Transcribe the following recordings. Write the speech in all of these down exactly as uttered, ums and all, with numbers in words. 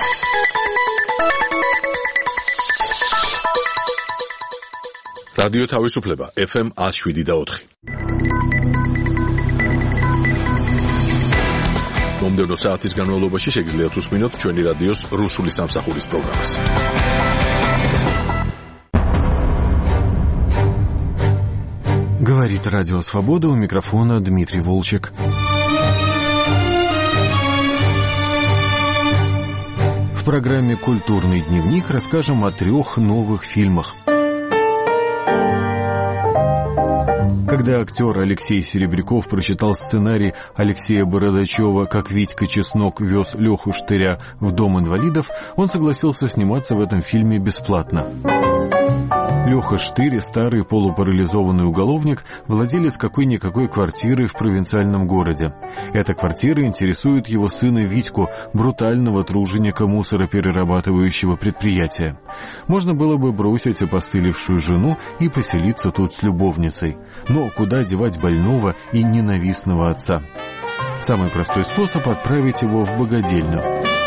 რადიო თავისუფლება ეფ ემ one oh seven და four. მომდევნო საათის განმავლობაში შეგიძლიათ უსმინოთ ჩვენი რადიოს რუსული სამსახურის პროგრამას. Говорит Радио Свобода, у микрофона Дмитрий Волчек. В программе «Культурный дневник» расскажем о трех новых фильмах. Когда актер Алексей Серебряков прочитал сценарий Алексея Бородачева «Как Витька Чеснок вез Леху Штыря в дом инвалидов», он согласился сниматься в этом фильме бесплатно. Леха Штырь, старый полупарализованный уголовник, владелец какой-никакой квартиры в провинциальном городе. Эта квартира интересует его сына Витьку, брутального труженика мусороперерабатывающего предприятия. Можно было бы бросить опостылевшую жену и поселиться тут с любовницей. Но куда девать больного и ненавистного отца? Самый простой способ — отправить его в богадельню.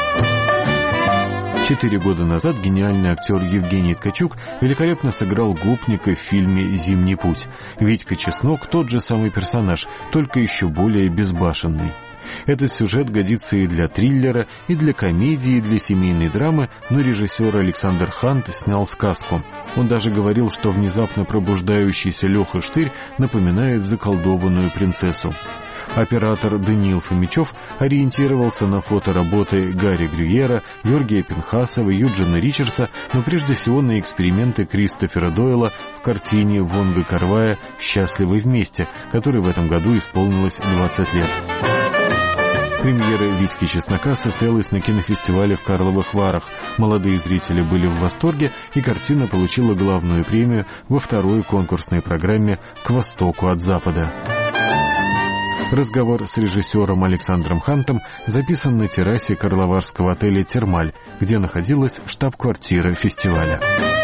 Четыре года назад гениальный актер Евгений Ткачук великолепно сыграл гопника в фильме «Зимний путь». Витька Чеснок — тот же самый персонаж, только еще более безбашенный. Этот сюжет годится и для триллера, и для комедии, и для семейной драмы, но режиссер Александр Хант снял сказку. Он даже говорил, что внезапно пробуждающийся Леха Штырь напоминает заколдованную принцессу. Оператор Даниил Фомичев ориентировался на фотоработы Гарри Грюера, Георгия Пинхасова, Юджина Ричардса, но прежде всего на эксперименты Кристофера Дойла в картине Вонга Кар-вая «Счастливы вместе», которой в этом году исполнилось двадцать лет. Премьера «Витьки Чеснока» состоялась на кинофестивале в Карловых Варах. Молодые зрители были в восторге, и картина получила главную премию во второй конкурсной программе «К востоку от Запада». Разговор с режиссером Александром Хантом записан на террасе карловарского отеля «Термаль», где находилась штаб-квартира фестиваля.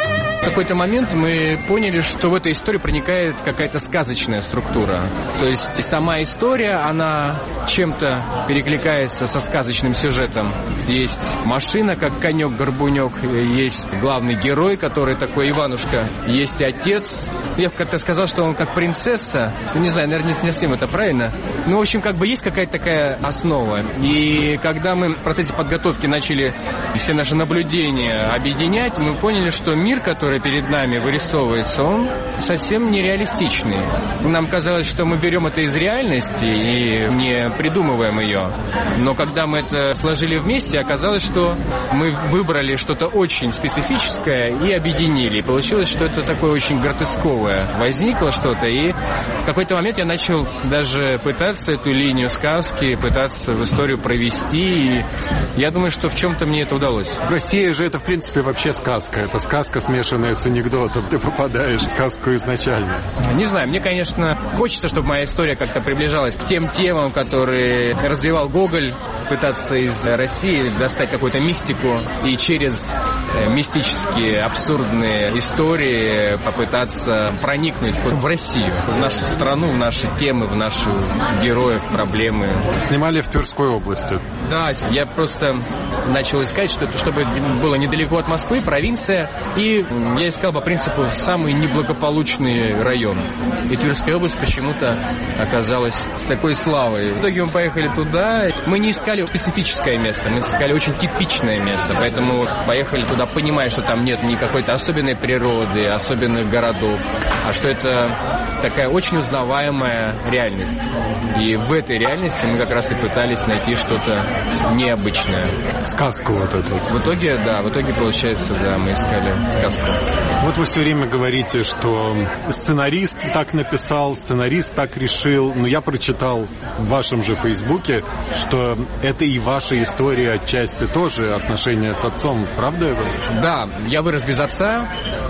В какой-то момент мы поняли, что в этой истории проникает какая-то сказочная структура. То есть сама история, она чем-то перекликается со сказочным сюжетом. Есть машина, как конек-горбунек, есть главный герой, который такой Иванушка, есть отец. Я как-то сказал, что он как принцесса. Не знаю, наверное, не совсем это правильно. Ну, в общем, как бы есть какая-то такая основа. И когда мы в процессе подготовки начали все наши наблюдения объединять, мы поняли, что мир, который перед нами вырисовывается, он совсем нереалистичный. Нам казалось, что мы берем это из реальности и не придумываем ее. Но когда мы это сложили вместе, оказалось, что мы выбрали что-то очень специфическое и объединили. И получилось, что это такое очень гротесковое. Возникло что-то, и в какой-то момент я начал даже пытаться эту линию сказки, пытаться в историю провести. И я думаю, что в чем-то мне это удалось. Россия же это, в принципе, вообще сказка. Это сказка, смешанная с анекдотом. Ты попадаешь в сказку изначально. Не знаю, мне, конечно, хочется, чтобы моя история как-то приближалась к тем темам, которые развивал Гоголь, пытаться из России достать какую-то мистику и через мистические, абсурдные истории попытаться проникнуть в Россию, в нашу страну, в наши темы, в наши героев, проблемы. Снимали в Тверской области. Да, я просто начал искать, что это, чтобы было недалеко от Москвы, провинция, и я искал по принципу самый неблагополучный район. И Тверская область почему-то оказалась с такой славой. В итоге мы поехали туда. Мы не искали специфическое место, мы искали очень типичное место. Поэтому поехали туда, понимая, что там нет ни какой-то особенной природы, особенных городов, а что это такая очень узнаваемая реальность. И в этой реальности мы как раз и пытались найти что-то необычное. Сказку вот эту. В итоге, да, в итоге, получается, да, мы искали сказку. Вот вы все время говорите, что сценарист так написал, сценарист так решил. Но я прочитал в вашем же Фейсбуке, что это и ваша история отчасти тоже, отношения с отцом. Правда это? Да, я вырос без отца,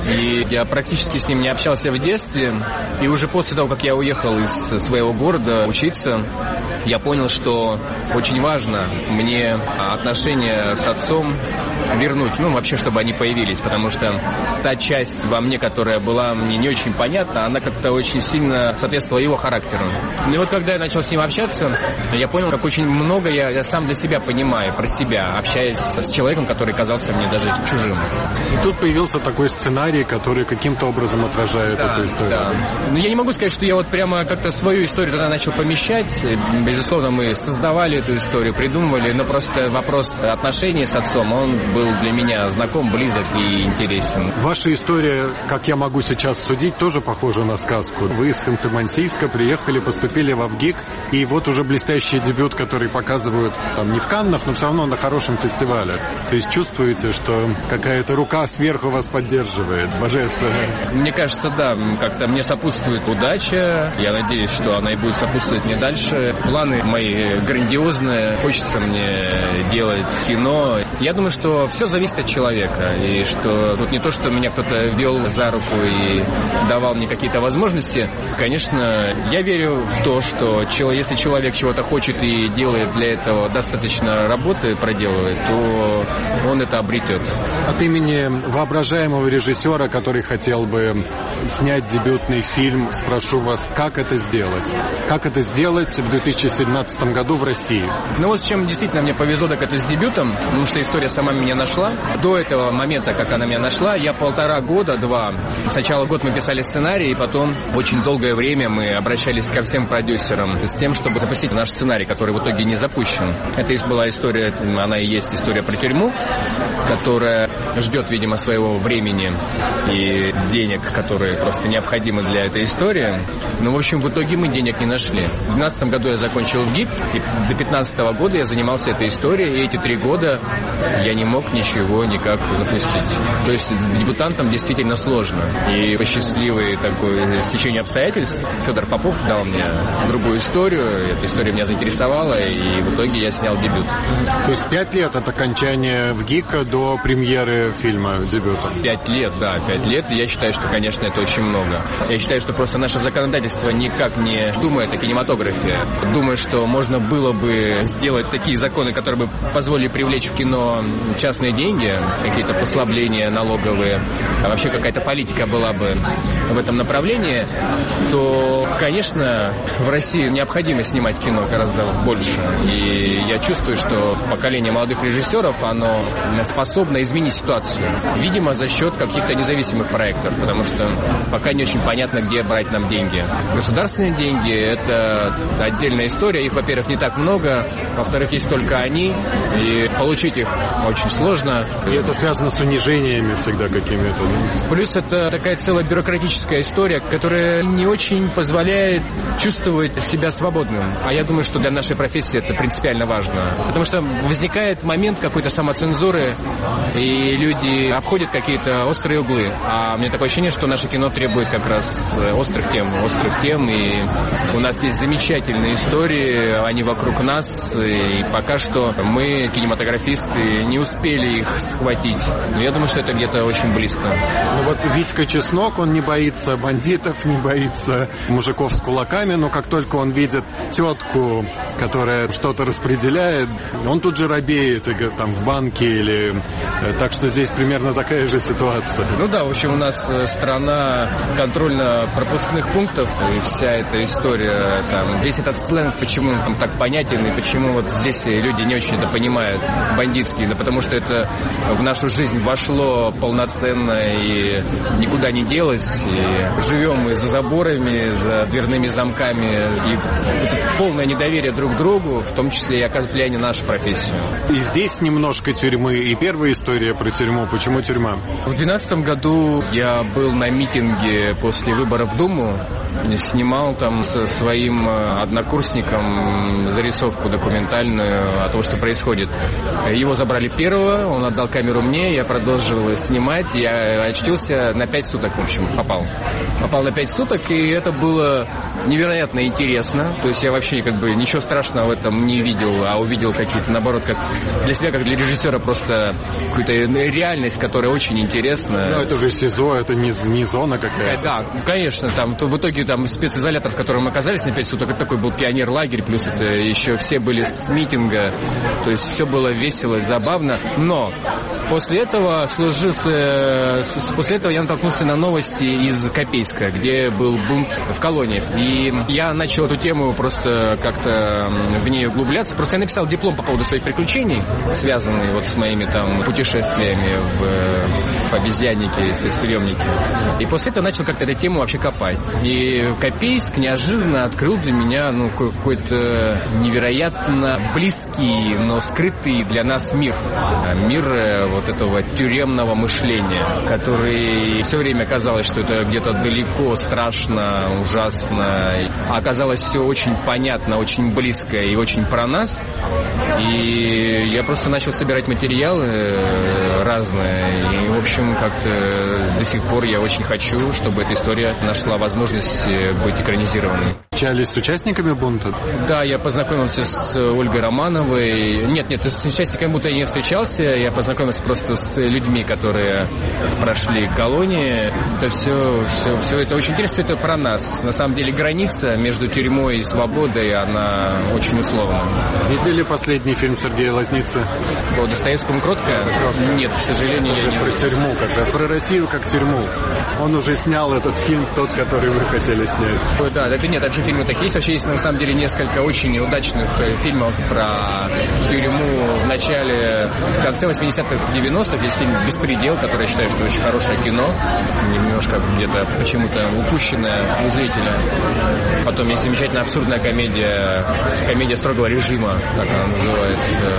и я практически с ним не общался в детстве. И уже после того, как я уехал из своего города учиться, я понял, что очень важно мне отношения с отцом вернуть, ну, вообще, чтобы они появились, потому что та часть во мне, которая была мне не очень понятна, она как-то очень сильно соответствовала его характеру. И вот когда я начал с ним общаться, я понял, как очень много я, я сам для себя понимаю, про себя, общаясь с человеком, который казался мне даже чужим. И тут появился такой сценарий, который каким-то образом отражает да, эту историю. Да. Но я не могу сказать, что я вот прямо как-то свою историю туда начал помещать. Безусловно, мы создавали эту историю, придумывали, но просто вопрос отношений с отцом, он был для меня знаком, близок и интересен. Ваша история, как я могу сейчас судить, тоже похожа на сказку. Вы из Ханты-Мансийска приехали, поступили в ВГИК, и вот уже блестящий дебют, который показывают там не в Каннах, но все равно на хорошем фестивале. То есть чувствуете, что какая-то рука сверху вас поддерживает, божественно. Мне кажется, да, как-то мне сопутствует удача. Я надеюсь, что она и будет сопутствовать мне дальше. Планы мои грандиозные. Хочется мне делать кино. Я думаю, что все зависит от человека. И что тут не то, что меня кто-то вел за руку и давал мне какие-то возможности. Конечно, я верю в то, что если человек чего-то хочет и делает для этого достаточно работы, проделывает, то он это обретет. От имени воображаемого режиссера, который хотел бы снять дебютный фильм, спрошу вас, как это сделать? Как это сделать в две тысячи семнадцатом году в России? Ну вот с чем действительно мне повезло, так это с дебютом, потому что история сама меня нашла. До этого момента, как она меня нашла, я полтора года, два, сначала год мы писали сценарий, и потом очень долгое время мы обращались ко всем продюсерам с тем, чтобы запустить наш сценарий, который в итоге не запущен. Это была история, она и есть история про тюрьму, которая ждет, видимо, своего времени и денег, которые просто необходимы для этой истории. Но, в общем, в итоге мы денег не нашли. В две тысячи двенадцатом году я закончил ВГИК, и до две тысячи пятнадцатого года я занимался этой историей, и эти три года я не мог ничего никак запустить. То есть с дебютантом действительно сложно. И по счастливой такой стечению обстоятельств Федор Попов дал мне другую историю, эта история меня заинтересовала, и в итоге я снял дебют. То есть пять лет от окончания ВГИКа до премьеры фильма дебюта? Пять лет, да, пять лет. Я считаю, что, конечно, это очень много. Я считаю, что просто наше законодательство никак не думает о кинематографе. Думаю, что можно было бы сделать такие законы, которые бы позволили привлечь в кино частные деньги, какие-то послабления налоговые, а вообще какая-то политика была бы в этом направлении, то, конечно, в России необходимо снимать кино гораздо больше. И я чувствую, что поколение молодых режиссеров, оно способно изменить ситуацию. Видимо, за счет каких-то независимых проектов, потому что пока не очень понятно, где брать нам деньги. Государственные деньги — это отдельная история. Их, во-первых, не так много, во-вторых, есть только они, и получить их очень сложно. И это связано с унижениями всегда какими-то. Плюс это такая целая бюрократическая история, которая не очень позволяет чувствовать себя свободным. А я думаю, что для нашей профессии это принципиально важно. Потому что возникает момент какой-то самоцензуры, и люди обходят какие-то острые углы. А мне такое ощущение, что наше кино требует как раз острых тем, острых тем, и у нас есть замечательные истории, они вокруг нас, и пока что мы, кинематографисты, не успели их схватить. Но я думаю, что это где-то очень близко. Ну вот Витька Чеснок, он не боится бандитов, не боится мужиков с кулаками, но как только он видит тетку, которая что-то распределяет, он тут же робеет, и, там, в банке или... Так что здесь примерно такая же ситуация. Ну да, в общем, у нас страна контрольно-пропускных пунктов, и вся эта история, там, весь этот сленг, почему он там так понятен, и почему вот здесь люди не очень это понимают, бандитский, да потому что это в нашу жизнь вошло полноценно и никуда не делось, и живем мы за заборами, за дверными замками, и полное недоверие друг к другу, в том числе и оказывает влияние на нашу профессию. И здесь немножко тюрьмы, и первая история про тюрьму. Почему тюрьма? В две тысячи двенадцатом году я был на митинге после выборов в Думу, снимал там со своим однокурсником зарисовку документальную о том, что происходит. Его забрали первого, он отдал камеру мне, я продолжил снимать, я очтился на пять суток, в общем, попал. Попал на пять суток, и это было невероятно интересно. То есть я вообще как бы ничего страшного в этом не видел, а увидел какие-то, наоборот, как для себя, как для режиссера, просто какую-то реальность, которая очень интересна. Ну, это же СИЗО, это не, не зона какая-то. Да, конечно, там, то в итоге там специзолятор, в котором мы оказались на пять суток, это такой был пионер концлагерь, плюс это еще все были с митинга, то есть все было весело и забавно, но после этого служился, после этого я натолкнулся на новости из Копейска, где был бунт в колонии, и я начал эту тему просто как-то в ней углубляться, просто я написал диплом по поводу своих приключений, связанные вот с моими там путешествиями в, в обезьяннике, спецприемнике, и после этого начал как-то эту тему вообще копать, и Копейск неожиданно открыл для меня ну, какой-то невероятно близкий, но скрытый для нас мир. Мир вот этого тюремного мышления, который все время казалось, что это где-то далеко, страшно, ужасно. А оказалось все очень понятно, очень близко и очень про нас. И я просто начал собирать материалы разные. И, в общем, как-то до сих пор я очень хочу, чтобы эта история нашла возможность быть экранизированной. Общались с участниками бунта? Да, я познакомился с Ольгой Романовой. Нет, нет, с участниками бунта я не встречался. Я познакомился просто с людьми, которые прошли колонии. Это все, все, все это очень интересно, это про нас. На самом деле граница между тюрьмой и свободой, она очень условна. Видели последний фильм Сергея Лазницы? По Достоевскому «Кротко»? Нет, к сожалению, я не про тюрьму, как раз про Россию как тюрьму. Он уже снял этот фильм, тот, который вы хотели снять. Да, это нет, вообще фильмы такие есть. Вообще есть на самом деле несколько очень удачных фильмов про тюрьму в начале, в конце восьмидесятых, девяностых. Есть фильм «Беспредел», который я считаю, что очень хорошее кино. Немножко где-то почему-то упущенное у зрителя. Потом есть замечательная абсурдная комедия, комедия строгого режима, так она называется.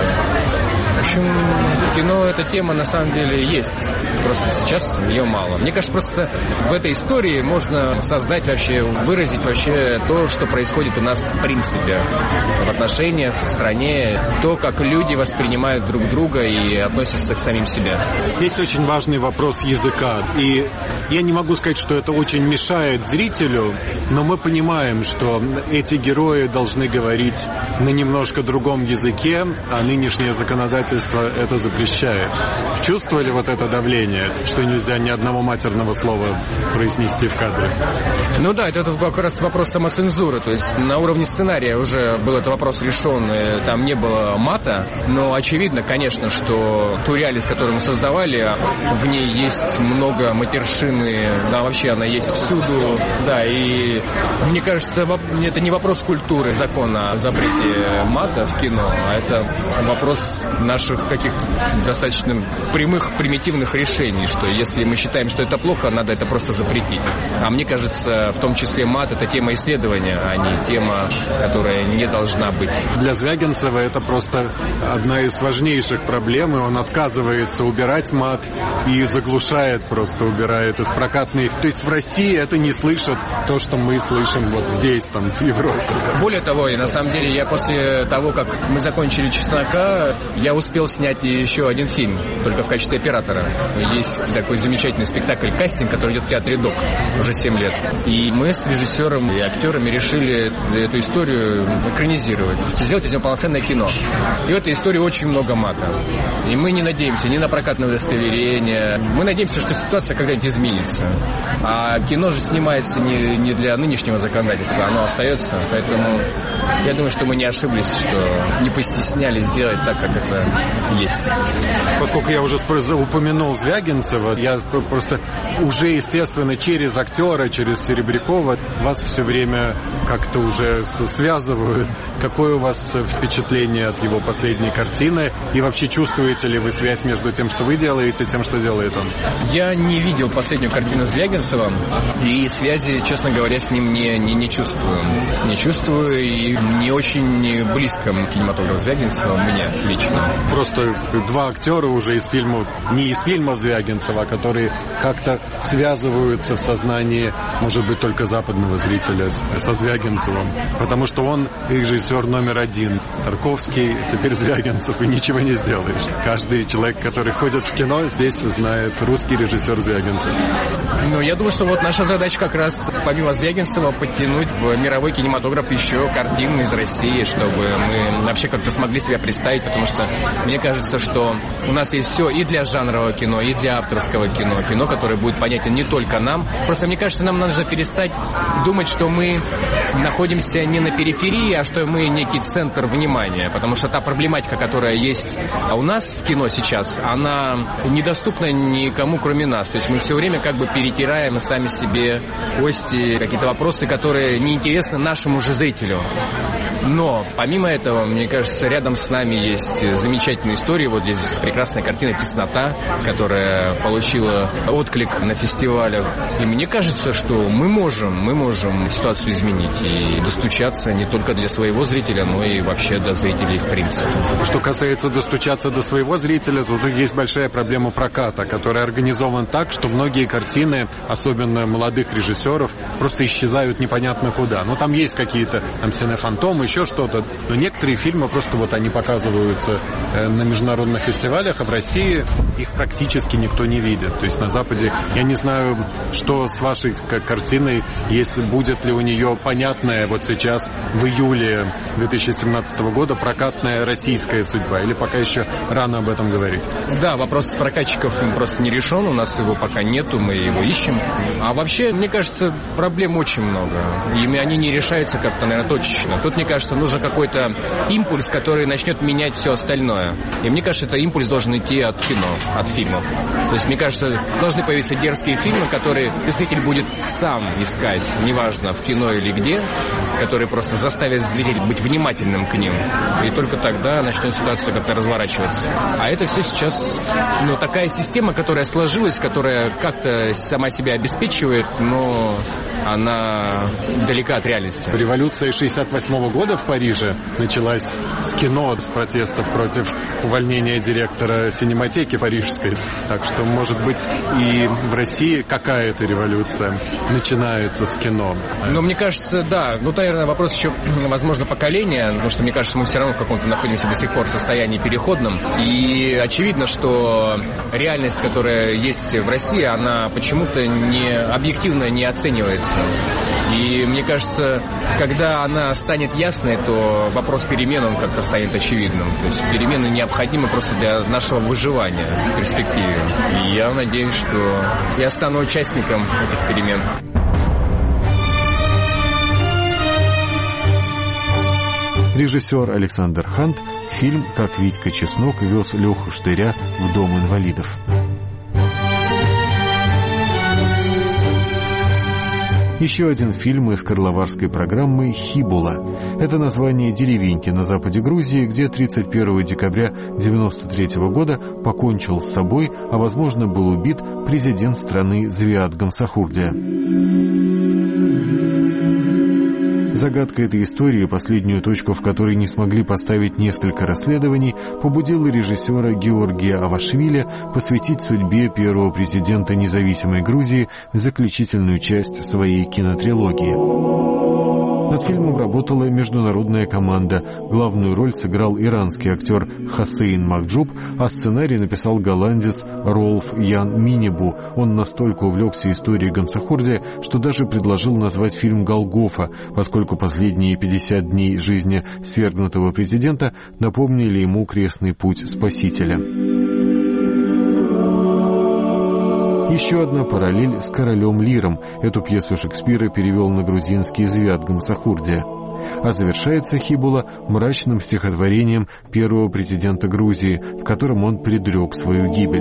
В общем, кино, эта тема на самом деле есть. Просто сейчас ее мало. Мне кажется, просто в этой истории можно создать вообще, выразить вообще то, что происходит у нас в принципе в отношениях, в стране, то, как люди воспринимают друг друга и относятся к самим себе. Есть очень важный вопрос языка. И я не могу сказать, что это очень мешает зрителю, но мы понимаем, что эти герои должны говорить на немножко другом языке, а нынешнее законодательство это запрещает. Чувствовали вот это давление, что нельзя ни одного матерного слова произнести в кадре? Ну да, это как раз вопрос самоцензуры. То есть на уровне сценария уже был этот вопрос решен, там не было мата, но очевидно, конечно, что ту реальность, которую мы создавали, в ней есть много матершины, да, вообще она есть всюду, да, и мне кажется, это не вопрос культуры, закона о запрете мата в кино, а это вопрос наших каких-то достаточно прямых, примитивных решений, что если мы считаем, что это плохо, надо это просто запретить. А мне кажется, в том числе мат — это тема исследования, а не тема, которая не должна быть. Для Звягинцева это просто одна из важнейших проблем, и он отказывается убирать мат и заглушает, просто убирает из прокатной. То есть в России это не слышат то, что мы слышим вот здесь, там, в Европе. Более того, и на самом деле я после того, как мы закончили «Чеснока», я успел снять еще один фильм, только в качестве оператора. Есть такой замечательный спектакль «Кастинг», который идет в театре ДОК уже семь лет. И мы с режиссером и актерами решили эту историю экранизировать, сделать из нее полноценное кино. И в этой истории очень много мата. И мы не надеемся ни на прокатное удостоверение. Мы надеемся, что ситуация когда-нибудь изменится. А кино же снимается не, не для нынешнего законодательства, оно остается. Поэтому я думаю, что мы не ошиблись, что не постеснялись сделать так, как это есть. Поскольку я уже упомянул Звягинцева, я просто уже, естественно, через актера, через Серебрякова вас все время как-то уже связывают. Какое у вас впечатление от его последней картины? И вообще чувствуете ли вы связь между тем, что вы делаете, и тем, что делает он? Я не видел последнюю картину Звягинцева, и связи, честно говоря, с ним не, не, не чувствую. Не чувствую, и не очень близко кинематограф Звягинцева мне лично. Просто два актера уже из фильмов, не из фильмов Звягинцева, а которые как-то связываются в сознании, может быть, только западного зрителя со Звягинцевым. Потому что он режиссер номер один. Тарковский, теперь Звягинцев, и ничего не сделаешь. Каждый человек, который ходит в кино, здесь знает русский режиссер Звягинцев. Ну, я думаю, что вот наша задача как раз, помимо Звягинцева, подтянуть в мировой кинематограф еще картин из России, чтобы мы вообще как-то смогли себя представить, потому что мне кажется, что что у нас есть все и для жанрового кино, и для авторского кино. Кино, которое будет понятен не только нам. Просто, мне кажется, нам нужно перестать думать, что мы находимся не на периферии, а что мы некий центр внимания. Потому что та проблематика, которая есть у нас в кино сейчас, она недоступна никому, кроме нас. То есть мы все время как бы перетираем сами себе кости, какие-то вопросы, которые неинтересны нашему же зрителю. Но, помимо этого, мне кажется, рядом с нами есть замечательные истории. Вот здесь прекрасная картина «Теснота», которая получила отклик на фестивалях. И мне кажется, что мы можем, мы можем ситуацию изменить и достучаться не только для своего зрителя, но и вообще до зрителей в принципе. Что касается достучаться до своего зрителя, то тут есть большая проблема проката, который организован так, что многие картины, особенно молодых режиссеров, просто исчезают непонятно куда. Ну, там есть какие-то там «Синефантомы», еще что-то, но некоторые фильмы просто вот они показываются э, на международных фестивалях, а в России их практически никто не видит. То есть на Западе, я не знаю, что с вашей как, картиной, если будет ли у нее понятная вот сейчас в июле две тысячи семнадцатого года прокатная российская судьба, или пока еще рано об этом говорить? Да, вопрос прокатчиков просто не решен, у нас его пока нету, мы его ищем. А вообще, мне кажется, проблем очень много, и они не решаются как-то, наверное, точечно. Тут, мне кажется, нужен какой-то импульс, который начнет менять все остальное. И мне кажется, этот импульс должен идти от кино, от фильмов. То есть, мне кажется, должны появиться дерзкие фильмы, которые зритель будет сам искать, неважно, в кино или где, которые просто заставят зрителя быть внимательным к ним. И только тогда начнет ситуация как-то разворачиваться. А это все сейчас, ну, такая система, которая сложилась, которая как-то сама себя обеспечивает, но она далека от реальности. Революция шестьдесят восьмого года в Париже началась с кино, с протестов против увольнения директора синематеки парижской. Так что, может быть, и в России какая-то революция начинается с кино. Но мне кажется, да. Ну, наверное, вопрос еще, возможно, поколения, потому что, мне кажется, мы все равно в каком-то находимся до сих пор в состоянии переходном. И очевидно, что реальность, которая есть в России, она почему-то не объективно не оценивается. И мне кажется, когда она станет ясной, то вопрос перемен, он как-то станет очевидным. То есть перемены необходимы просто для нашего выживания в перспективе. И я надеюсь, что я стану участником этих перемен. Режиссер Александр Хант, фильм «Как Витька Чеснок вез Леху Штыря в дом инвалидов». Еще один фильм из карловарской программы «Хибула». Это название деревеньки на западе Грузии, где тридцать первого декабря девяносто третьего года покончил с собой, а, возможно, был убит президент страны Звиат Гамсахурдия. Загадка этой истории, последнюю точку в которой не смогли поставить несколько расследований, побудила режиссера Георгия Авашвили посвятить судьбе первого президента независимой Грузии заключительную часть своей кинотрилогии. Над фильмом работала международная команда. Главную роль сыграл иранский актер Хасейн Макджуб, а сценарий написал голландец Ролф Ян Минебу. Он настолько увлекся историей Гамсахурдия, что даже предложил назвать фильм «Голгофа», поскольку последние пятьдесят дней жизни свергнутого президента напомнили ему крестный путь Спасителя. Еще одна параллель с «Королем Лиром». Эту пьесу Шекспира перевел на грузинский Звиат Гамсахурдия. А завершается «Хибула» мрачным стихотворением первого президента Грузии, в котором он предрек свою гибель.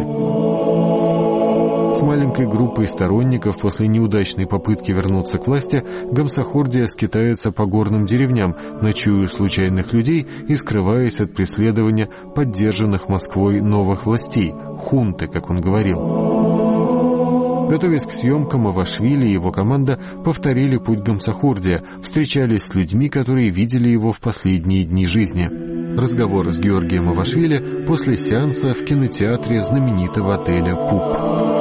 С маленькой группой сторонников после неудачной попытки вернуться к власти Гамсахурдия скитается по горным деревням, ночуя у случайных людей и скрываясь от преследования поддержанных Москвой новых властей, хунты, как он говорил. Готовясь к съемкам, Авашвили и его команда повторили путь Гамсахурдия, встречались с людьми, которые видели его в последние дни жизни. Разговор с Георгием Авашвили после сеанса в кинотеатре знаменитого отеля «Пуп».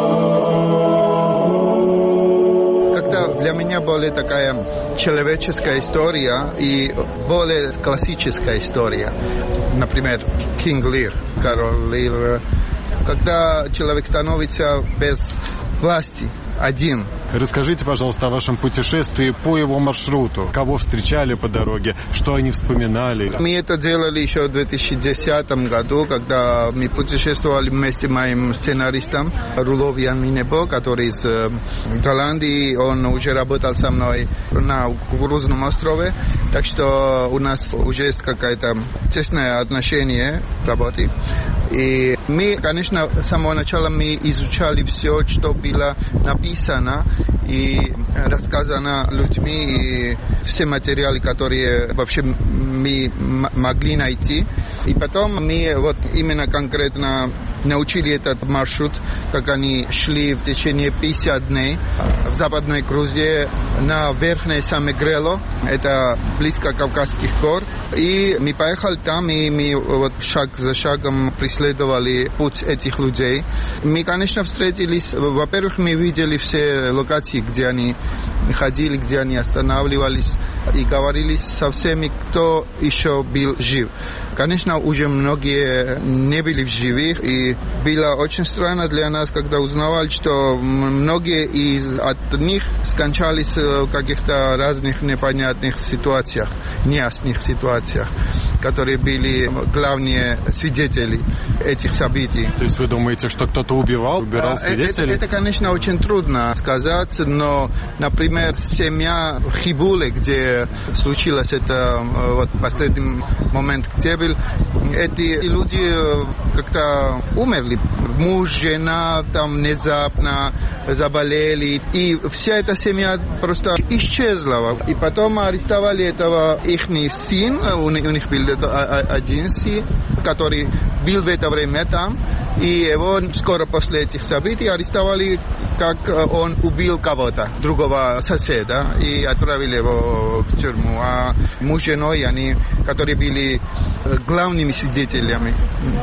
Когда для меня более такая человеческая история и более классическая история, например, Кинг Лир, Король Лир, когда человек становится без власти, один, Расскажите, пожалуйста, о вашем путешествии по его маршруту. Кого встречали по дороге, что они вспоминали? Мы это делали еще в две тысячи десятом году, когда мы путешествовали вместе с моим сценаристом Рулов Ян Минебо, который из Голландии. Он уже работал со мной на Кукурузном острове, так что у нас уже есть какое-то тесное отношение работы. И мы, конечно, с самого начала мы изучали все, что было написано и рассказано людьми, и все материалы, которые вообще мы могли найти. И потом мы вот именно конкретно научили этот маршрут, как они шли в течение пятидесяти дней в Западной Грузии на Верхнее Самегрело, это близко Кавказских гор. И мы поехали там, и мы вот шаг за шагом преследовали путь этих людей. Мы, конечно, встретились, во-первых, мы видели все локации, где они ходили, где они останавливались, и говорили со всеми, кто еще был жив. Конечно, уже многие не были в живых, и было очень странно для нас, когда узнавали, что многие из от них скончались в каких-то разных непонятных ситуациях, неясных ситуациях, которые были главные свидетели этих событий. То есть вы думаете, что кто-то убивал, убирал свидетелей? Это, это, конечно, очень трудно сказать, но, например, семья Хибулы, где случилось это вот последний момент, где был, эти люди как-то умерли. Муж, жена там внезапно заболели, и вся эта семья просто исчезла. И потом арестовали этого их сын, у них был один сын, который был в это время там, и его скоро после этих событий арестовали, как он убил кого-то, другого соседа, и отправили его в тюрьму. А муж с женой, они, которые были главными свидетелями.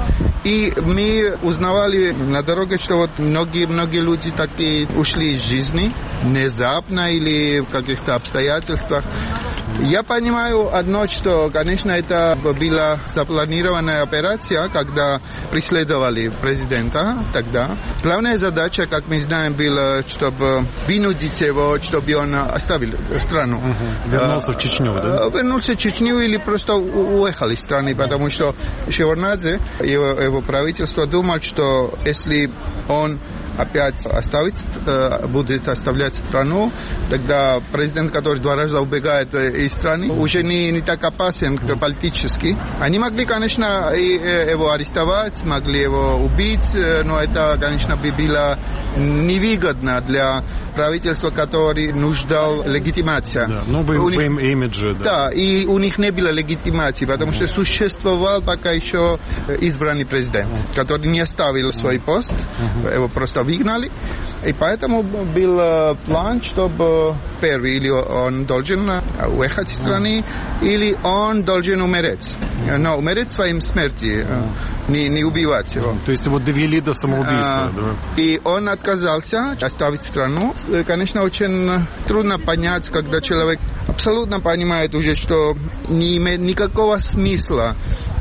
И мы узнавали на дороге, что вот многие-многие люди такие ушли из жизни внезапно или в каких-то обстоятельствах. Я понимаю одно, что, конечно, это была запланированная операция, когда преследовали президента тогда. Главная задача, как мы знаем, была, чтобы вынудить его, чтобы он оставил страну. Угу. Вернулся а, в Чечню, да? Вернулся в Чечню или просто уехал из страны, потому что Шеварднадзе, его, его правительство, думал, что если он опять оставить, будет оставлять страну, тогда президент, который два раза убегает из страны, уже не, не так опасен политически. Они могли, конечно, его арестовать, могли его убить, но это, конечно, бы было невыгодно для правительства, которое нуждал легитимации. Да, ну, в им имидже, да. Да, и у них не было легитимации, потому что существовал пока еще избранный президент, который не оставил свой пост, его просто выгнали. И поэтому был план, чтобы первый, или он должен уехать из страны, или он должен умереть. Но умереть своим смерти, не, не убивать его. То есть его довели до самоубийства. А, да. И он отказался оставить страну. Конечно, очень трудно понять, когда человек абсолютно понимает уже, что не имеет никакого смысла,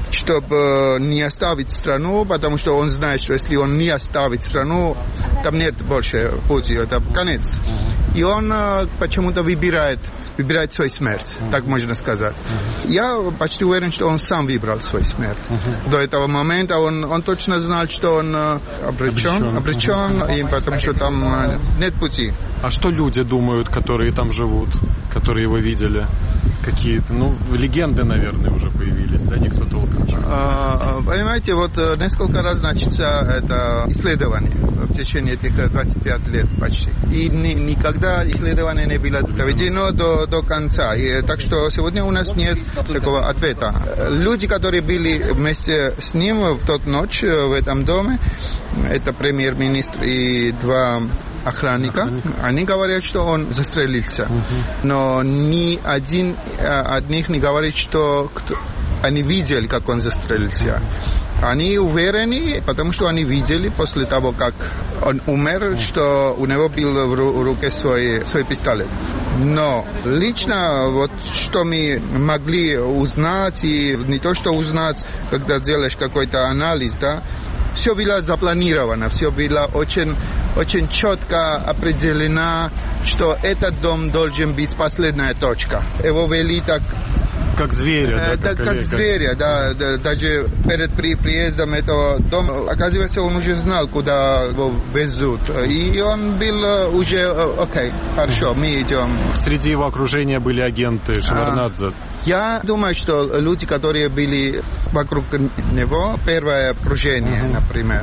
чтобы не оставить страну, потому что он знает, что если он не оставит страну, там нет больше пути, это конец. И он почему-то выбирает, выбирает свою смерть, так можно сказать. Я почти уверен, что он сам выбрал свою смерть. До этого момента он, он точно знал, что он обречен, обречен, и потому что там нет пути. А что люди думают, которые там живут, которые его видели? Какие-то, ну, легенды, наверное, уже появились, да, никто толком ничего. А, понимаете, вот несколько раз начался это исследование в течение этих двадцати пяти лет почти. И ни, никогда исследование не было доведено до, до конца. И, так что сегодня у нас нет такого ответа. Люди, которые были вместе с ним в тот ночь в этом доме, это премьер-министр и два охранника, Охранник. Они говорят, что он застрелился. Uh-huh. Но ни один от них не говорит, что кто, они видели, как он застрелился. Они уверены, потому что они видели после того, как он умер, что у него был в руке свой, свой пистолет. Но лично, вот что мы могли узнать, и не то, что узнать, когда делаешь какой-то анализ, да, все было запланировано, все было очень, очень четко определено, что этот дом должен быть последняя точка. Его вели так... Как зверя, да? Как, как, как зверя, да, да. Даже перед при, приездом этого дома, оказывается, он уже знал, куда его везут. И он был уже, окей, хорошо, мы идем. Среди его окружения были агенты Шеварднадзе. А, я думаю, что люди, которые были вокруг него, первое окружение, uh-huh. например,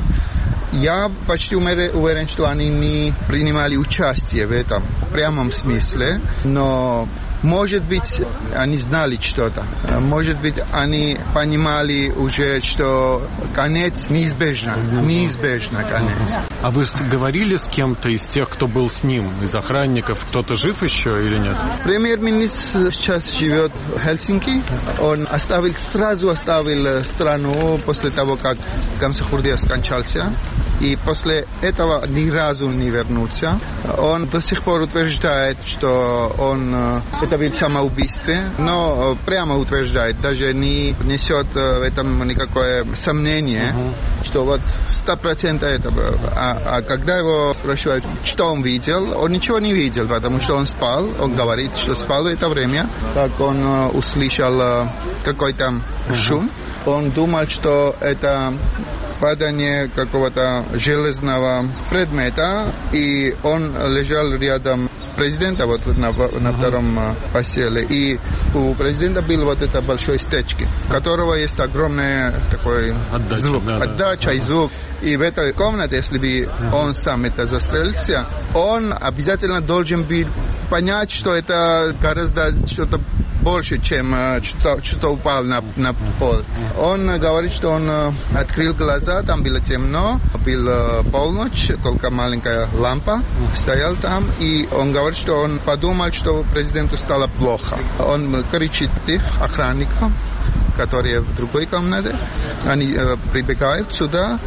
я почти уверен, что они не принимали участие в этом в прямом смысле, но... Может быть, они знали что-то. Может быть, они понимали уже, что конец неизбежно. Неизбежно конец. А вы говорили с кем-то из тех, кто был с ним, из охранников? Кто-то жив еще или нет? Премьер-министр сейчас живет в Хельсинки. Он оставил, сразу оставил страну после того, как Гамсахурдиев скончался. И после этого ни разу не вернулся. Он до сих пор утверждает, что он... Это было самоубийство, но прямо утверждает, даже не несет в этом никакое сомнение, uh-huh. что вот сто процентов это было. А, а когда его спрашивают, что он видел, он ничего не видел, потому что он спал, он говорит, что спал в это время, как он услышал какой-то uh-huh. шум, он думал, что это падание какого-то железного предмета, и он лежал рядом президента вот на, на втором uh-huh. постели. И у президента был вот это большой стечки, у которого есть огромный такой отдача, звук, да, отдача да. и звук. И в этой комнате, если бы uh-huh. он сам это застрелился, он обязательно должен был понять, что это гораздо что-то больше, чем что, что упал на, на пол. Он говорит, что он открыл глаза, там было темно, была полночь, только маленькая лампа стояла там, и он говорит, что он подумал, что президенту стало плохо. Он кричит их охранникам, которые в другой комнате, они э, прибегают сюда,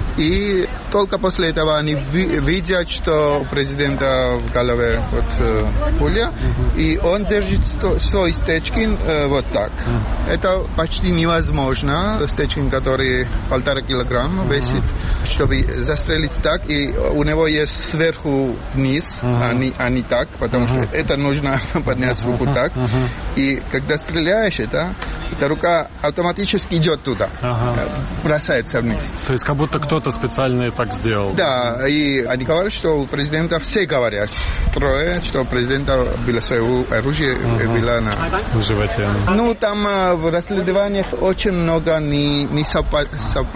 и только после этого они видят, что у президента в голове вот, э, пуля, uh-huh. и он держит свой Стечкин э, вот так. Uh-huh. Это почти невозможно. Стечкин, который полтора килограмма uh-huh. весит, чтобы застрелить так, и у него есть сверху вниз, uh-huh. а, не, а не так, потому uh-huh. что это нужно поднять uh-huh. руку так. Uh-huh. И когда стреляешь, это, эта рука автоматически идет туда, uh-huh. бросается вниз. То есть как будто кто-то специально так сделал. Да, и они говорят, что у президента все говорят, трое, что у президента было свое оружие, uh-huh. было на животе. Ну, там в расследованиях очень много не, не совпад,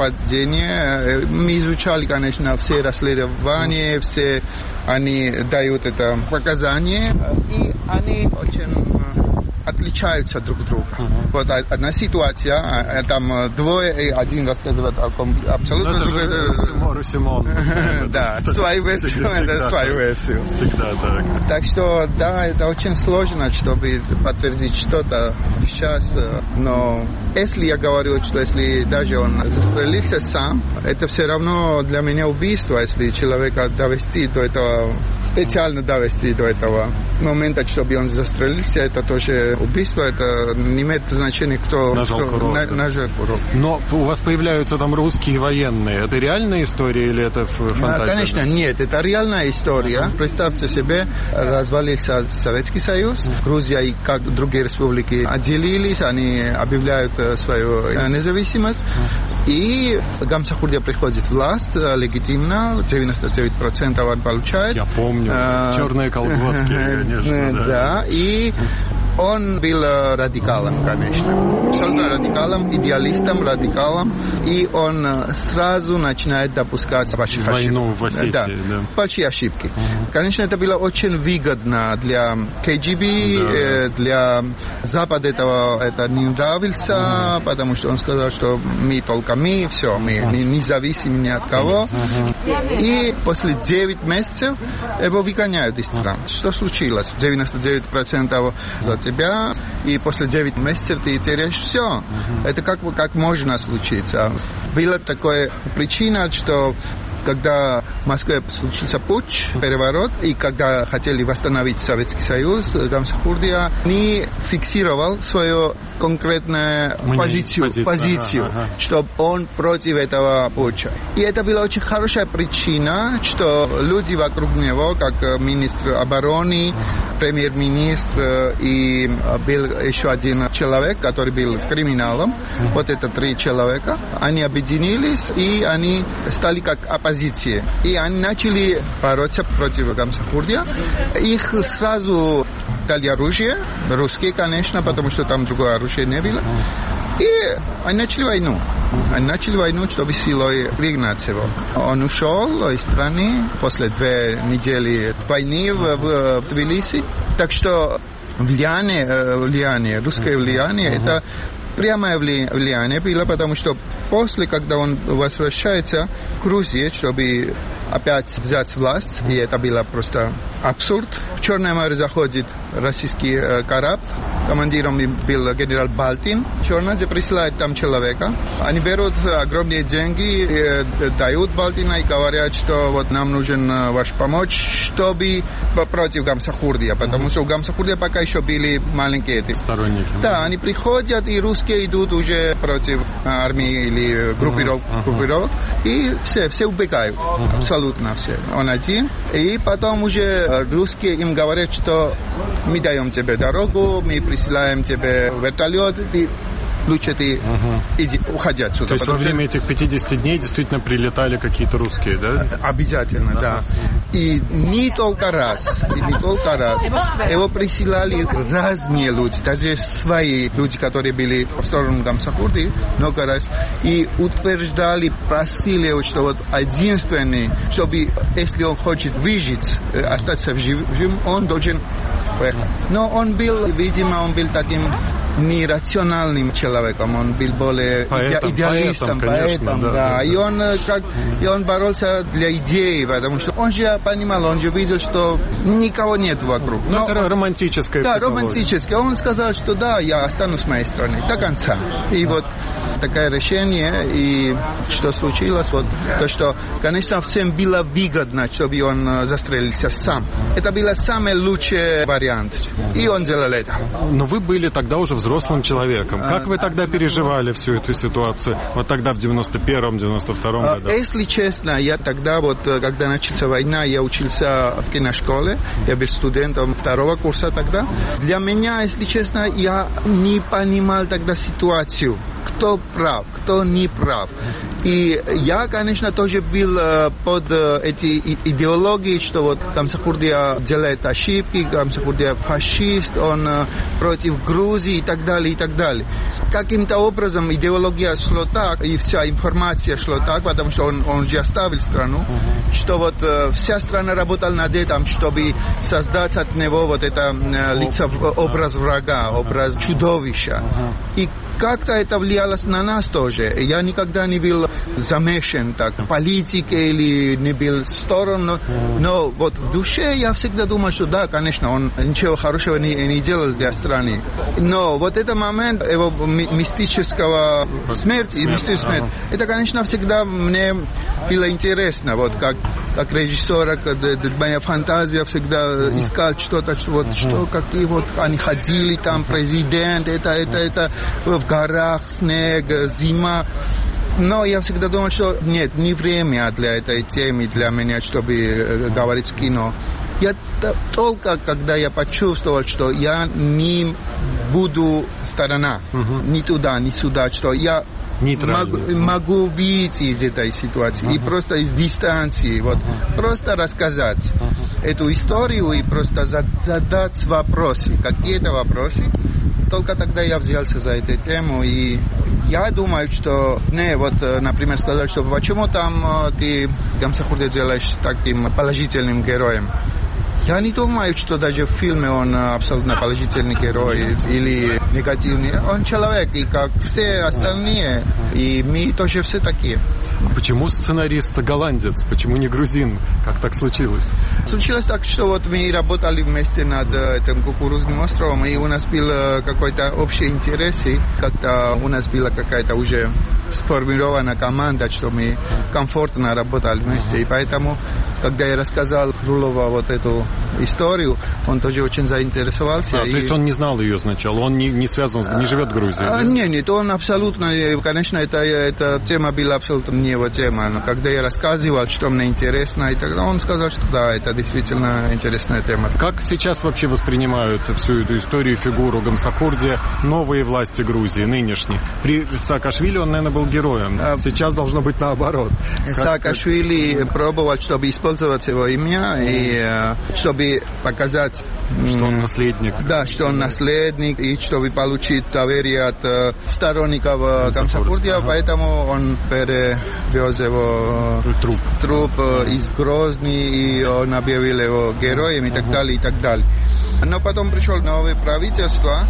совпадения. Мы изучали, конечно, все расследования, uh-huh. все они дают это показания, и они очень отличаются друг от друга. Uh-huh. Вот одна ситуация, там двое, и один рассказывает абсолютно другое. Симон. Да, свою версию, это свою версию. Всегда так. Так что, да, это очень сложно, чтобы подтвердить что-то сейчас, но если я говорю, что если даже он застрелился сам, это все равно для меня убийство, если человека довести до этого, специально довести до этого момента, чтобы он застрелился, это тоже убийство, это не имеет значения, кто нажал кто, курок. На, нажал курок. Но у вас появляются там русские военные. Это реальная история или это фантазия? Да, конечно, нет. Это реальная история. Uh-huh. Представьте себе, развалился Советский Союз, uh-huh. Грузия и как другие республики отделились, они объявляют свою независимость. Uh-huh. И Гамсахурдиев приходит в власть легитимно, девяносто девять процентов он получает. Я помню, а, черные колготки, конечно. Да, да. И он был радикалом, конечно. Абсолютно радикалом, идеалистом, радикалом. И он сразу начинает допускать большие войну ошибки. в Осетии, да, да. Большие ошибки. Uh-huh. Конечно, это было очень выгодно для кей джи би, да. э, для Запада этого это не нравился, uh-huh. потому что он сказал, что мы только мы, все, мы uh-huh. не, не зависим ни от кого. Uh-huh. И после девяти месяцев его выгоняют из страны. Uh-huh. Что случилось? девяносто девять процентов за тебя, и после девяти месяцев ты теряешь все. Uh-huh. Это как, как можно случиться. была такая причина, что когда в Москве случился путч, переворот, и когда хотели восстановить Советский Союз, Гамсахурдия не фиксировал свою конкретную Мнение, позицию, позицию, позицию ага, ага. чтобы он против этого путча. И это была очень хорошая причина, что люди вокруг него, как министр обороны, премьер-министр и был еще один человек, который был криминалом, mm-hmm. вот это три человека, они объединились и они стали как оппозиция. И они начали бороться против Гамсахурдия. Их сразу дали оружие, русские, конечно, потому что там другое оружие не было. И они начали войну. Они начали войну, чтобы силой выгнать его. Он ушел из страны после две недели войны в, в, в Тбилиси. Так что влияние, влияние русское влияние, uh-huh. это прямое влияние было, потому что после, когда он возвращается к Грузии, чтобы опять взять власть, и это было просто абсурд. В Черное море заходит российский э, корабль, командиром был генерал Балтин. Черное присылает там человека. Они берут огромные деньги, э, дают Балтина и говорят, что вот нам нужен э, ваш помощь, чтобы против Гамсахурдия, потому что у Гамсахурдия пока еще были маленькие эти сторонники. Да, они приходят, и русские идут уже против армии или группировок, uh-huh. группировок, и все, все убегают, uh-huh. абсолютно все. Он один. И потом уже русские им говорят, что мы даем тебе дорогу, мы присылаем тебе вертолет, ты лучше ты uh-huh. иди, уходи отсюда. То есть во время этих пятидесяти дней действительно прилетали какие-то русские, да? Обязательно, uh-huh. да. И не только раз, и не только раз. Его присылали разные люди, даже свои люди, которые были в сторону Гамсахурдии, много раз. И утверждали, просили, что вот единственный, чтобы, если он хочет выжить, остаться живым, он должен поехать. Но он был, видимо, он был таким нерациональным человеком, он был более поэтом, идеалистом, поэтом, конечно, поэтом да, да, да. И он как, и он боролся для идеи, потому что он же понимал, он же видел, что никого нет вокруг. Но, Но это романтическое. Да, романтическое. Он сказал, что да, я останусь в моей стране до конца. И вот такое решение, и что случилось, вот то, что, конечно, всем было выгодно, чтобы он застрелился сам. Это был самый лучший вариант. И он сделал это. Но вы были тогда уже взрослым человеком. Как вы тогда переживали всю эту ситуацию? Вот тогда в девяносто первом, девяносто втором году? Если честно, я тогда, вот, когда началась война, я учился в киношколе, я был студентом второго курса тогда. Для меня, если честно, я не понимал тогда ситуацию. Кто прав, кто не прав. И я, конечно, тоже был под эти идеологии, что вот Гамсахурдия делает ошибки, Гамсахурдия фашист, он против Грузии и так далее, и так далее. Каким-то образом идеология шла так, и вся информация шла так, потому что он, он же оставил страну, uh-huh. что вот э, вся страна работала над этим, чтобы создать от него вот это э, лицо, образ врага, образ чудовища. Uh-huh. И как-то это влияло на нас тоже. Я никогда не был замешан так, в политике или не был в сторону, но вот в душе я всегда думал, что да, конечно, он ничего хорошего не, не делал для страны. Но вот этот момент его мистического смерти, и мистической смерти, это, конечно, всегда мне было интересно, вот как как режиссера, моя фантазия всегда uh-huh. искала что-то, что вот uh-huh. что, какие вот они ходили там, президент, это, это, это, в горах, снег, зима. Но я всегда думал, что нет, не время для этой темы, для меня, чтобы говорить в кино. Я только, когда я почувствовал, что я не буду сторона, uh-huh. ни туда, ни сюда, что я Могу, могу выйти из этой ситуации uh-huh. и просто из дистанции, вот, uh-huh. просто рассказать uh-huh. эту историю и просто задать вопросы, какие-то вопросы. Только тогда я взялся за эту тему, и я думаю, что, не, вот, например, сказать, что почему там ты Гамсахурдия делаешь таким положительным героем. Я не думаю, что даже в фильме он абсолютно положительный герой, или негативный. Он человек, и как все остальные, и мы тоже все такие. Почему сценарист голландец? Почему не грузин? Как так случилось? Случилось так, что вот мы работали вместе над этим кукурузным островом, и у нас был какой-то общий интерес, и как-то у нас была какая-то уже сформирована команда, что мы комфортно работали вместе. И поэтому, когда я рассказал Рулову вот эту историю, он тоже очень заинтересовался. А, и... То есть он не знал ее сначала, он не, не связан, не живет в Грузии? А, да? Нет, нет, он абсолютно, конечно, это, эта тема была абсолютно не его тема. Но когда я рассказывал, что мне интересно, и тогда он сказал, что да, это действительно интересная тема. Как сейчас вообще воспринимают всю эту историю, фигуру Гамсахурдия новые власти Грузии, нынешние? При Саакашвили он, наверное, был героем. А... Сейчас должно быть наоборот. Саакашвили как... пробовал, чтобы использовать его имя, и чтобы показать... Что он наследник. Да, что он наследник, и чтобы получить доверие от э, сторонников Гамсахурдия, ага. Поэтому он перевез его труп, труп э, из Грозни, и он объявил его героем, и ага. так далее, и так далее. Но потом пришло новое правительство,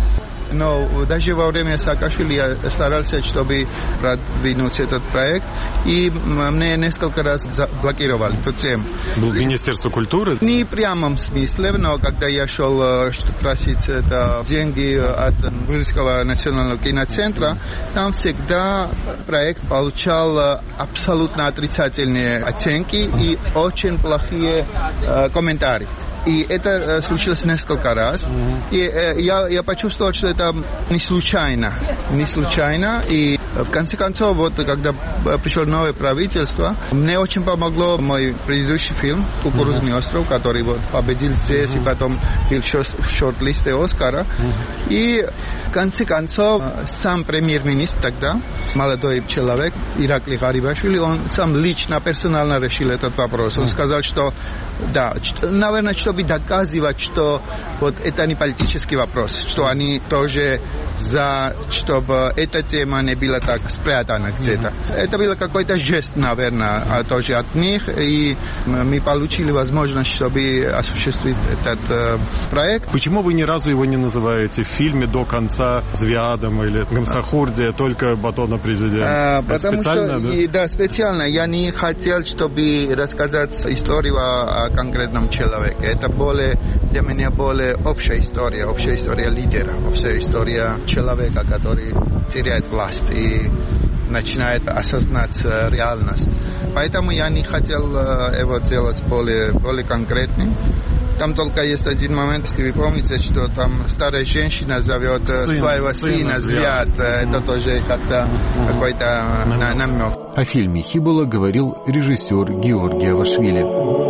но даже во время Саакашвили я старался, чтобы продвинуть этот проект, и мне несколько раз блокировали эту тему. Был Министерство культуры? Не в прямом смысле, но когда я шел просить это деньги от Грузинского национального киноцентра, там всегда проект получал абсолютно отрицательные оценки и очень плохие э, комментарии. И это случилось несколько раз. Mm-hmm. И э, я, я почувствовал, что это не случайно. Не случайно. И в конце концов, вот когда пришло новое правительство, мне очень помогло мой предыдущий фильм «Кукурузный mm-hmm. остров», который вот победил здесь mm-hmm. и потом был в шорт-листе Оскара. Mm-hmm. И в конце концов, сам премьер-министр тогда, молодой человек, Ираклий Гарибашвили, он сам лично, персонально решил этот вопрос. Он mm-hmm. сказал, что да, наверное, чтобы доказывать, что вот это не политический вопрос, что они тоже за, чтобы эта тема не была так спрятана где-то. Mm-hmm. Это был какой-то жест, наверное, тоже от них, и мы получили возможность, чтобы осуществить этот э, проект. Почему вы ни разу его не называете в фильме до конца Звиадом или Гамсахурдия, только Батона президента? А, потому специально, что, да? И, да, специально. Я не хотел, чтобы рассказать историю о, о конкретном человеке. Это более, для меня более общая история, общая история лидера, общая история человека, который теряет власть и начинает осознать реальность. Поэтому я не хотел его делать более, более конкретным. Там только есть один момент, если вы помните, что там старая женщина зовет сын, своего сына Звят. Это тоже как-то mm-hmm. какой-то mm-hmm. намек. О фильме «Хибула» говорил режиссер Георгий Авашвили.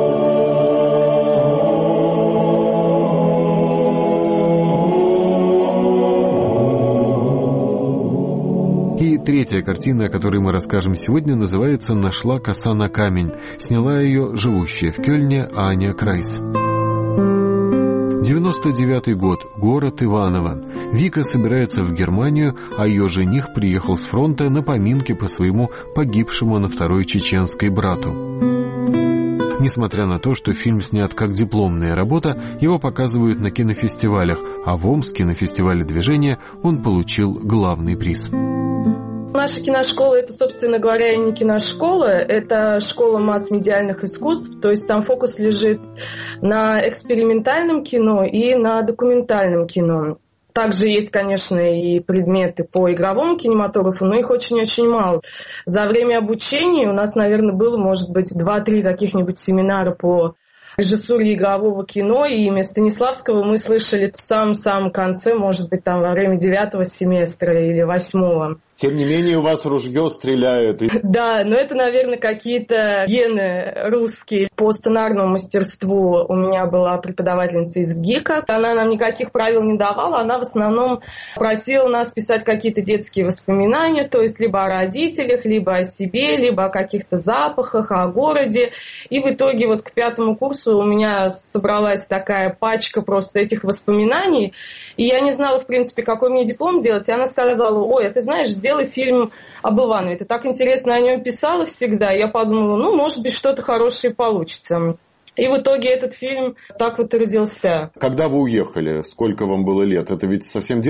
И третья картина, о которой мы расскажем сегодня, называется «Нашла коса на камень». Сняла ее живущая в Кёльне Аня Крайс. девяносто девятый год. Город Иваново. Вика собирается в Германию, а ее жених приехал с фронта на поминки по своему погибшему на Второй Чеченской брату. Несмотря на то, что фильм снят как дипломная работа, его показывают на кинофестивалях, а в Омске на фестивале движения он получил главный приз. Наша киношкола — это, собственно говоря, не киношкола, это школа масс-медиальных искусств, то есть там фокус лежит на экспериментальном кино и на документальном кино. Также есть, конечно, и предметы по игровому кинематографу, но их очень-очень мало. За время обучения у нас, наверное, было, может быть, два-три каких-нибудь семинара по режиссуре игрового кино, и имя Станиславского мы слышали в самом-самом конце, может быть, там во время девятого семестра или восьмого. Тем не менее, у вас ружье стреляет. Да, но это, наверное, какие-то гены русские. По сценарному мастерству у меня была преподавательница из ВГИКа. Она нам никаких правил не давала. Она в основном просила нас писать какие-то детские воспоминания, то есть либо о родителях, либо о себе, либо о каких-то запахах, о городе. И в итоге вот к пятому курсу у меня собралась такая пачка просто этих воспоминаний. И я не знала, в принципе, какой мне диплом делать. И она сказала: ой, а ты знаешь, сделай фильм об Иванове. Ты так интересно о нем писала всегда. Я подумала, ну, может быть, что-то хорошее получится. И в итоге этот фильм так вот и родился. Когда вы уехали? Сколько вам было лет? Это ведь совсем детство.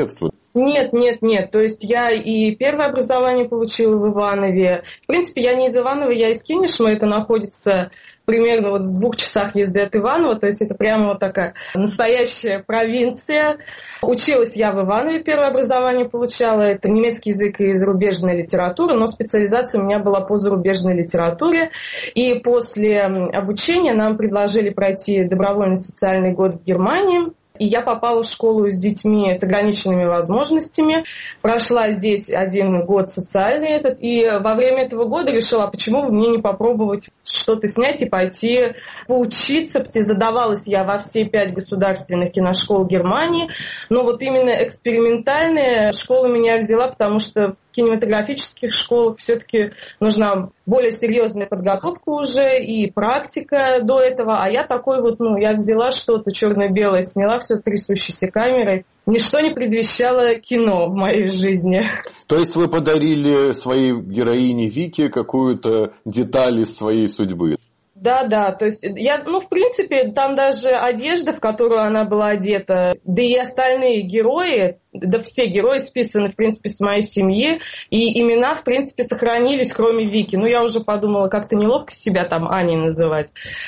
Нет, нет, нет. То есть я и первое образование получила в Иванове. В принципе, я не из Иванова, я из Кинешмы. Это находится примерно вот в двух часах езды от Иванова. То есть это прямо вот такая настоящая провинция. Училась я в Иванове, первое образование получала. Это немецкий язык и зарубежная литература, но специализация у меня была по зарубежной литературе. И после обучения нам предложили пройти добровольный социальный год в Германии. И я попала в школу с детьми с ограниченными возможностями. Прошла здесь один год социальный этот. И во время этого года решила, почему бы мне не попробовать что-то снять и пойти поучиться. Задавалась я во все пять государственных киношкол Германии. Но вот именно экспериментальная школа меня взяла, потому что в кинематографических школах все-таки нужна более серьезная подготовка уже и практика до этого. А я такой вот, ну, я взяла что-то черно-белое, сняла все трясущейся камерой. Ничто не предвещало кино в моей жизни. То есть вы подарили своей героине Вике какую-то деталь из своей судьбы? Да, да, то есть я, ну, в принципе, там даже одежда, в которую она была одета, да и остальные герои, да все герои списаны, в принципе, с моей семьи, и имена, в принципе, сохранились, кроме Вики. Ну, я уже подумала, как-то неловко себя там Аней называть.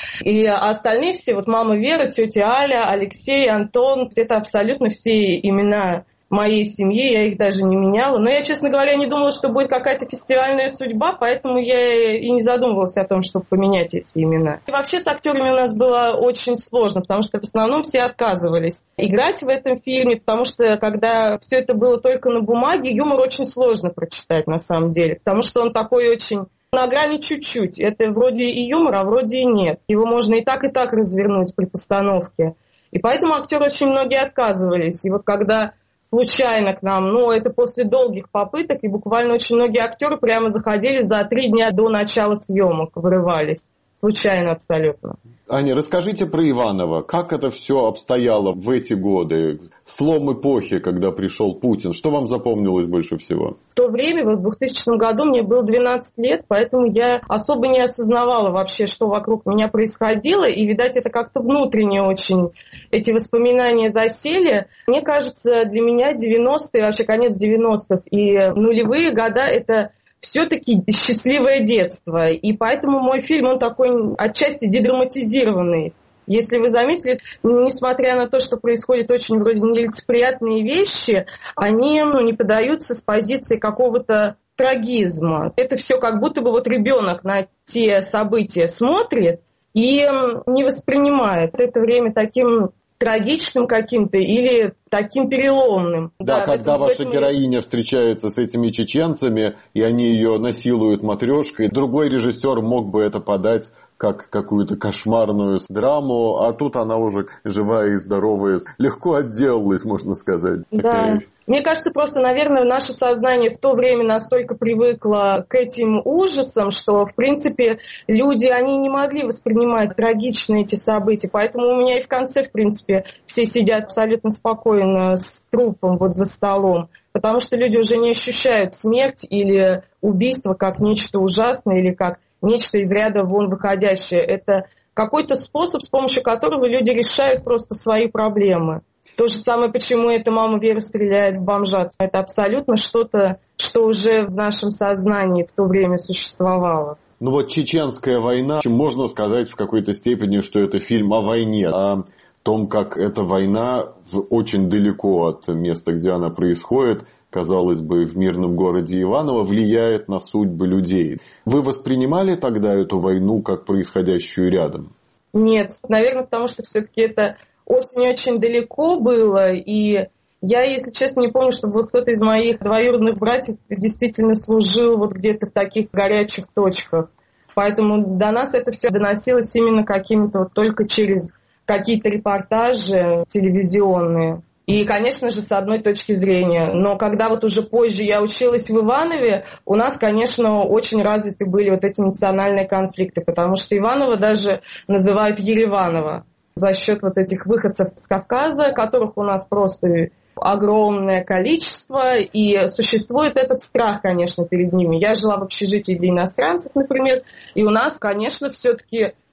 И остальные все, вот мама Вера, тетя Аля, Алексей, Антон, это абсолютно все имена моей семьи, я их даже не меняла. Но я, честно говоря, не думала, что будет какая-то фестивальная судьба, поэтому я и не задумывалась о том, чтобы поменять эти имена. И вообще с актерами у нас было очень сложно, потому что в основном все отказывались играть в этом фильме, потому что когда все это было только на бумаге, юмор очень сложно прочитать на самом деле, потому что он такой очень на грани чуть-чуть. Это вроде и юмор, а вроде и нет. Его можно и так, и так развернуть при постановке. И поэтому актеры очень многие отказывались. И вот когда случайно к нам, но это после долгих попыток, и буквально очень многие актеры прямо заходили за три дня до начала съемок, вырывались. Случайно абсолютно. Аня, расскажите про Иваново. Как это все обстояло в эти годы? Слом эпохи, когда пришел Путин. Что вам запомнилось больше всего? В то время, в двухтысячном году, мне было двенадцать лет, поэтому я особо не осознавала вообще, что вокруг меня происходило. И, видать, это как-то внутренне очень эти воспоминания засели. Мне кажется, для меня девяностые, вообще конец девяностых и нулевые года – это все-таки счастливое детство. И поэтому мой фильм, он такой отчасти дедраматизированный. Если вы заметили, несмотря на то, что происходят очень вроде нелицеприятные вещи, они, ну, не подаются с позиции какого-то трагизма. Это все как будто бы вот ребенок на те события смотрит и не воспринимает это время таким трагичным каким-то или таким переломным. Да, да, когда этом, ваша этом... героиня встречается с этими чеченцами, и они ее насилуют матрешкой, другой режиссер мог бы это подать как какую-то кошмарную драму, а тут она уже живая и здоровая, легко отделалась, можно сказать. Да. Мне кажется, просто, наверное, наше сознание в то время настолько привыкло к этим ужасам, что, в принципе, люди, они не могли воспринимать трагичные эти события. Поэтому у меня и в конце, в принципе, все сидят абсолютно спокойно с трупом вот за столом. Потому что люди уже не ощущают смерть или убийство как нечто ужасное или как нечто из ряда вон выходящее. Это какой-то способ, с помощью которого люди решают просто свои проблемы. То же самое, почему эта мама Вера стреляет в бомжа. Это абсолютно что-то, что уже в нашем сознании в то время существовало. Ну вот чеченская война, можно сказать в какой-то степени, что это фильм о войне, о том, как эта война очень далеко от места, где она происходит, казалось бы, в мирном городе Иваново, влияет на судьбы людей. Вы воспринимали тогда эту войну как происходящую рядом? Нет, наверное, потому что все-таки это очень-очень далеко было, и я, если честно, не помню, чтобы вот кто-то из моих двоюродных братьев действительно служил вот где-то в таких горячих точках. Поэтому до нас это все доносилось именно какими-то вот только через какие-то репортажи телевизионные. И, конечно же, с одной точки зрения. Но когда вот уже позже я училась в Иванове, у нас, конечно, очень развиты были вот эти национальные конфликты, потому что Иваново даже называют Ереваново за счет вот этих выходцев с Кавказа, которых у нас просто огромное количество, и существует этот страх, конечно, перед ними. Я жила в общежитии для иностранцев, например, и у нас, конечно, все-таки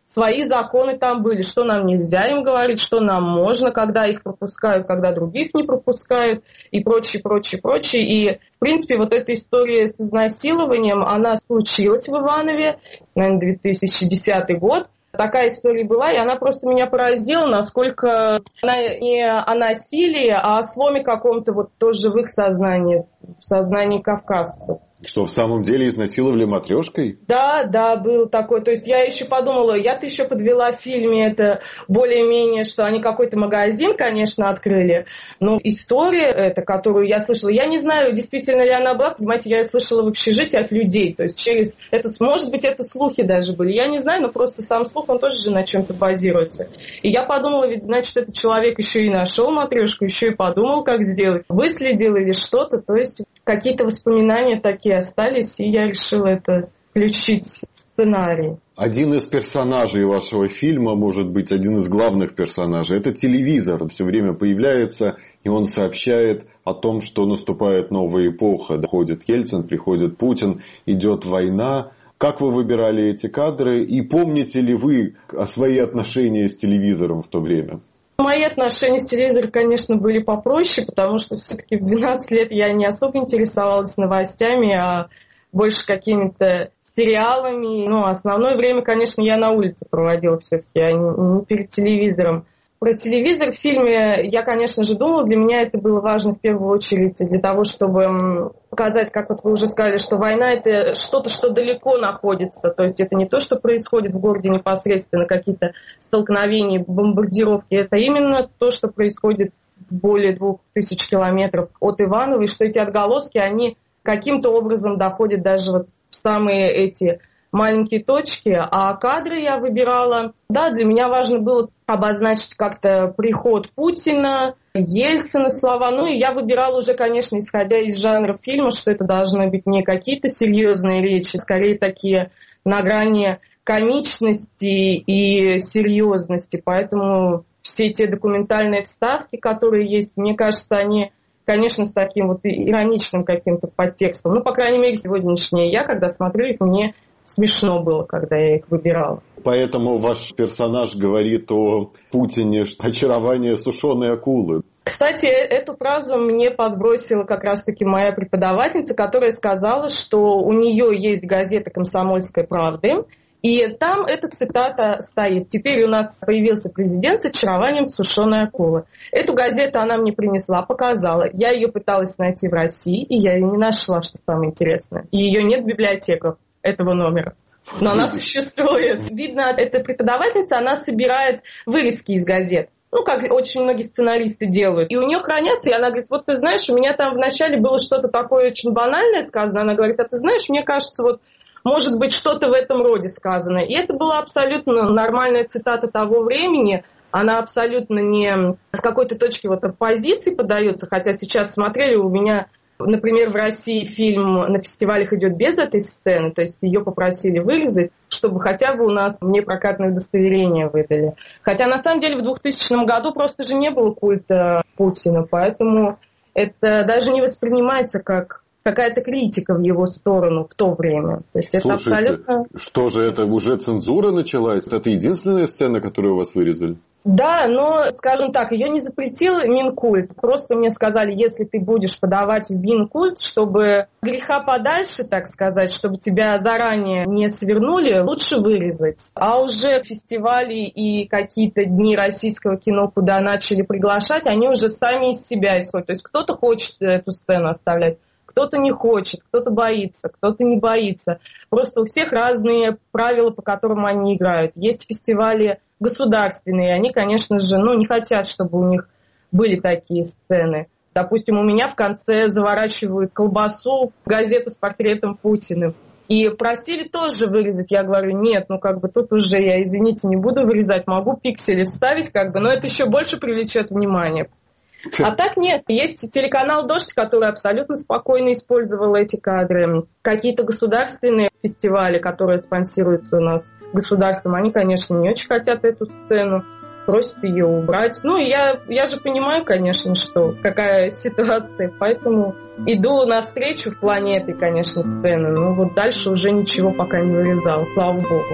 свои законы там были, что нам нельзя им говорить, что нам можно, когда их пропускают, когда других не пропускают и прочее, прочее, прочее. И, в принципе, вот эта история с изнасилованием, она случилась в Иванове, наверное, две тысячи десятый год. Такая история была, и она просто меня поразила, насколько она не о насилии, а о сломе каком-то вот тоже в их сознании, в сознании кавказцев. Что, в самом деле изнасиловали матрешкой? Да, да, был такой. То есть я еще подумала, я-то еще подвела в фильме это более-менее, что они какой-то магазин, конечно, открыли. Но история эта, которую я слышала, я не знаю, действительно ли она была, понимаете, я ее слышала в общежитии от людей. То есть через это, может быть, это слухи даже были. Я не знаю, но просто сам слух, он тоже же на чем-то базируется. И я подумала, ведь, значит, этот человек еще и нашел матрешку, еще и подумал, как сделать. Выследил или что-то. То есть какие-то воспоминания такие остались, и я решила это включить в сценарий. Один из персонажей вашего фильма, может быть, один из главных персонажей, это телевизор. Все время появляется, и он сообщает о том, что наступает новая эпоха. Доходит Ельцин, приходит Путин, идет война. Как вы выбирали эти кадры? И помните ли вы о свои отношения с телевизором в то время? Мои отношения с телевизором, конечно, были попроще, потому что все-таки в двенадцать лет я не особо интересовалась новостями, а больше какими-то сериалами. Ну, основное время, конечно, я на улице проводила все-таки, а не перед телевизором. Про телевизор в фильме я, конечно же, думала, для меня это было важно в первую очередь для того, чтобы показать, как вот вы уже сказали, что война — это что-то, что далеко находится, то есть это не то, что происходит в городе непосредственно, какие-то столкновения, бомбардировки, это именно то, что происходит более двух тысяч километров от Иваново, и что эти отголоски, они каким-то образом доходят даже вот в самые эти маленькие точки, а кадры я выбирала. Да, для меня важно было обозначить как-то приход Путина, Ельцина слова. Ну и я выбирала уже, конечно, исходя из жанра фильма, что это должны быть не какие-то серьезные речи, скорее такие на грани комичности и серьезности. Поэтому все те документальные вставки, которые есть, мне кажется, они, конечно, с таким вот ироничным каким-то подтекстом. Ну, по крайней мере, сегодняшние я, когда смотрю их, мне смешно было, когда я их выбирала. Поэтому ваш персонаж говорит о Путине, очарование сушеной акулы. Кстати, эту фразу мне подбросила как раз-таки моя преподавательница, которая сказала, что у нее есть газета «Комсомольская правда», и там эта цитата стоит. Теперь у нас появился президент с очарованием сушеной акулы. Эту газету она мне принесла, показала. Я ее пыталась найти в России, и я ее не нашла, что самое интересное. И ее нет в библиотеках этого номера. Но она существует. Видно, эта преподавательница, она собирает вырезки из газет. Ну, как очень многие сценаристы делают. И у нее хранятся, и она говорит, вот ты знаешь, у меня там вначале было что-то такое очень банальное сказано. Она говорит, а ты знаешь, мне кажется, вот может быть что-то в этом роде сказано. И это была абсолютно нормальная цитата того времени. Она абсолютно не с какой-то точки вот оппозиции подается. Хотя сейчас смотрели, у меня... Например, в России фильм на фестивалях идет без этой сцены, то есть ее попросили вырезать, чтобы хотя бы у нас мне прокатное удостоверение выдали. Хотя на самом деле в двухтысячном году просто же не было культа Путина, поэтому это даже не воспринимается как какая-то критика в его сторону в то время. То есть это Слушайте, абсолютно... что же, это уже цензура началась? Это единственная сцена, которую у вас вырезали? Да, но, скажем так, ее не запретил Минкульт. Просто мне сказали, если ты будешь подавать в Минкульт, чтобы греха подальше, так сказать, чтобы тебя заранее не свернули, лучше вырезать. А уже фестивали и какие-то дни российского кино, куда начали приглашать, они уже сами из себя исходят. То есть кто-то хочет эту сцену оставлять, кто-то не хочет, кто-то боится, кто-то не боится. Просто у всех разные правила, по которым они играют. Есть фестивали государственные, они, конечно же, ну, не хотят, чтобы у них были такие сцены. Допустим, у меня в конце заворачивают колбасу в газету с портретом Путина. И просили тоже вырезать. Я говорю, нет, ну как бы тут уже я, извините, не буду вырезать, могу пиксели вставить, как бы, но это еще больше привлечет внимание. А так нет. Есть телеканал «Дождь», который абсолютно спокойно использовал эти кадры. Какие-то государственные фестивали, которые спонсируются у нас государством, они, конечно, не очень хотят эту сцену просит ее убрать. Ну, я, я же понимаю, конечно, что какая ситуация, поэтому иду навстречу в плане этой, конечно, сцены. Но вот дальше уже ничего пока не вырезал, слава богу.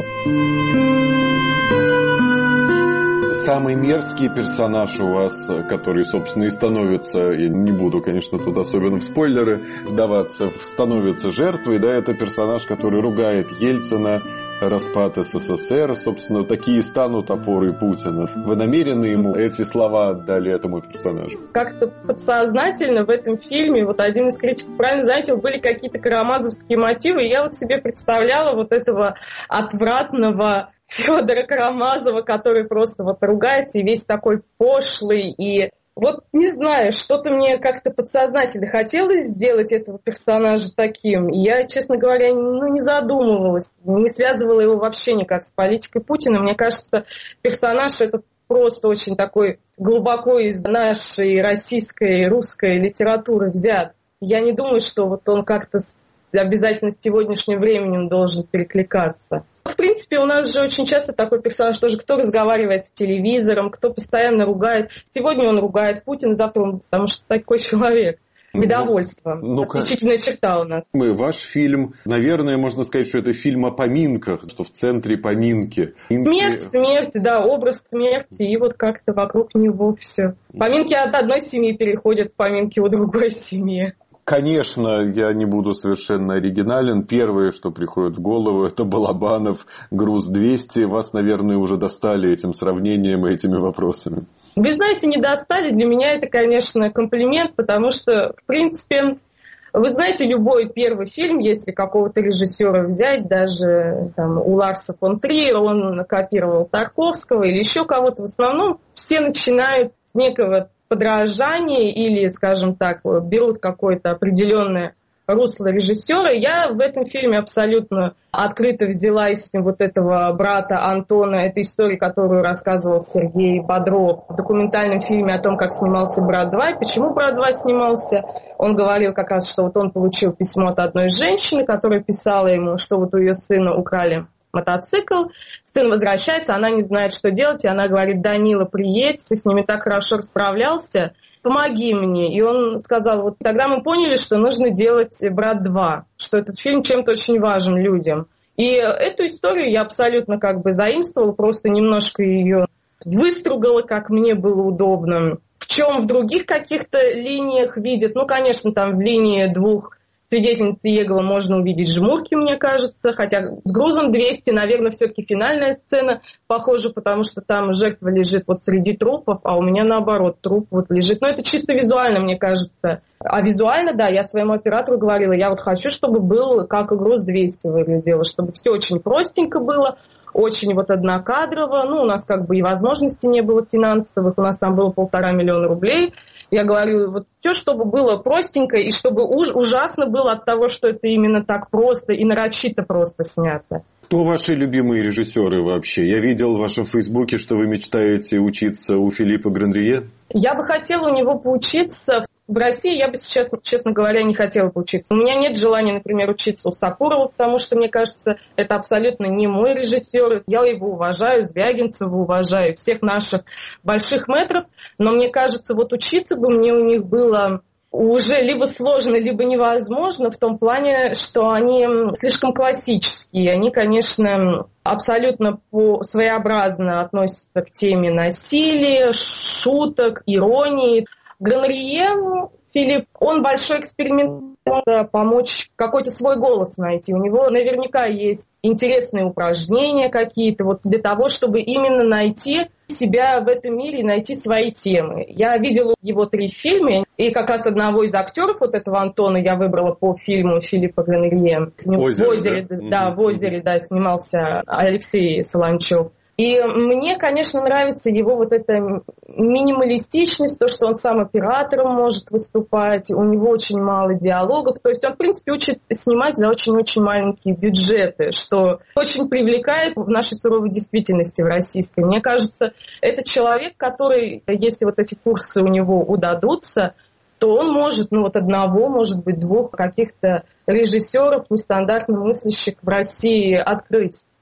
Самый мерзкий персонаж у вас, который, собственно, и становится, я не буду, конечно, тут особенно в спойлеры вдаваться, становится жертвой, да, это персонаж, который ругает Ельцина, распад СССР, собственно, такие станут опорой Путина. Вы намерены ему эти слова отдали этому персонажу? Как-то подсознательно в этом фильме, вот один из критиков правильно заметил, были какие-то карамазовские мотивы, и я вот себе представляла вот этого отвратного Федора Карамазова, который просто вот ругается и весь такой пошлый. И вот не знаю, что-то мне как-то подсознательно хотелось сделать этого персонажа таким. И я, честно говоря, ну, не задумывалась, не связывала его вообще никак с политикой Путина. Мне кажется, персонаж этот просто очень такой глубоко из нашей российской, русской литературы взят. Я не думаю, что вот он как-то обязательно с сегодняшним временем должен перекликаться. В принципе, у нас же очень часто такой персонаж тоже, кто разговаривает с телевизором, кто постоянно ругает. Сегодня он ругает Путина, завтра он, потому что такой человек. Недовольство. Ну, отличительная черта у нас. Ваш фильм, наверное, можно сказать, что это фильм о поминках, что в центре поминки. Смерть, смерть, да, образ смерти, и вот как-то вокруг него все. Поминки от одной семьи переходят к поминке у другой семьи. Конечно, я не буду совершенно оригинален. Первое, что приходит в голову, это Балабанов, груз двести. Вас, наверное, уже достали этим сравнением и этими вопросами. Вы знаете, не достали. Для меня это, конечно, комплимент, потому что, в принципе, вы знаете, любой первый фильм, если какого-то режиссера взять, даже там, у Ларса фон Триера, он копировал Тарковского или еще кого-то, в основном все начинают с некого подражание или, скажем так, берут какое-то определенное русло режиссера. Я в этом фильме абсолютно открыто взяла из вот этого брата Антона, этой истории, которую рассказывал Сергей Бодров в документальном фильме о том, как снимался «Брат два» и почему «Брат два» снимался. Он говорил как раз, что вот он получил письмо от одной женщины, которая писала ему, что вот у ее сына украли мотоцикл, сын возвращается, она не знает, что делать, и она говорит: Данила, приедь, ты с ними так хорошо расправлялся, помоги мне. И он сказал, вот тогда мы поняли, что нужно делать «Брат два», что этот фильм чем-то очень важен людям. И эту историю я абсолютно как бы заимствовала, просто немножко ее выстругала, как мне было удобно. В чем в других каких-то линиях видят, ну, конечно, там в линии двух свидетельниц Иеговы можно увидеть жмурки, мне кажется, хотя с грузом двести, наверное, все-таки финальная сцена похожа, потому что там жертва лежит вот среди трупов, а у меня наоборот, труп вот лежит. Но это чисто визуально, мне кажется. А визуально, да, я своему оператору говорила, я вот хочу, чтобы был как и груз двести выглядело, чтобы все очень простенько было, очень вот однокадрово. Ну, у нас как бы и возможностей не было финансовых, у нас там было полтора миллиона рублей. Я говорю, вот все, чтобы было простенько, и чтобы уж ужасно было от того, что это именно так просто и нарочито просто снято. Кто ваши любимые режиссеры вообще? Я видел в вашем фейсбуке, что вы мечтаете учиться у Филиппа Грандрие. Я бы хотела у него поучиться. В России я бы сейчас, честно говоря, не хотела поучиться. У меня нет желания, например, учиться у Сакурова, потому что, мне кажется, это абсолютно не мой режиссер. Я его уважаю, Звягинцева уважаю, всех наших больших мэтров. Но мне кажется, вот учиться бы мне у них было уже либо сложно, либо невозможно в том плане, что они слишком классические. Они, конечно, абсолютно по- своеобразно относятся к теме насилия, шуток, иронии. Гранрие, Филипп, он большой эксперимент, помочь какой-то свой голос найти. У него наверняка есть интересные упражнения какие-то вот для того, чтобы именно найти себя в этом мире и найти свои темы. Я видела его три фильма, и как раз одного из актеров вот этого Антона я выбрала по фильму Филиппа Гранрие. В озере, в озере да? Да, в озере, да, снимался Алексей Солончев. И мне, конечно, нравится его вот эта минималистичность, то, что он сам оператором может выступать, у него очень мало диалогов. То есть он, в принципе, учит снимать за очень-очень маленькие бюджеты, что очень привлекает в нашей суровой действительности в российской. Мне кажется, это человек, который, если вот эти курсы у него удадутся, то он может, ну вот одного, может быть, двух каких-то режиссеров нестандартно мыслящих в России открыть.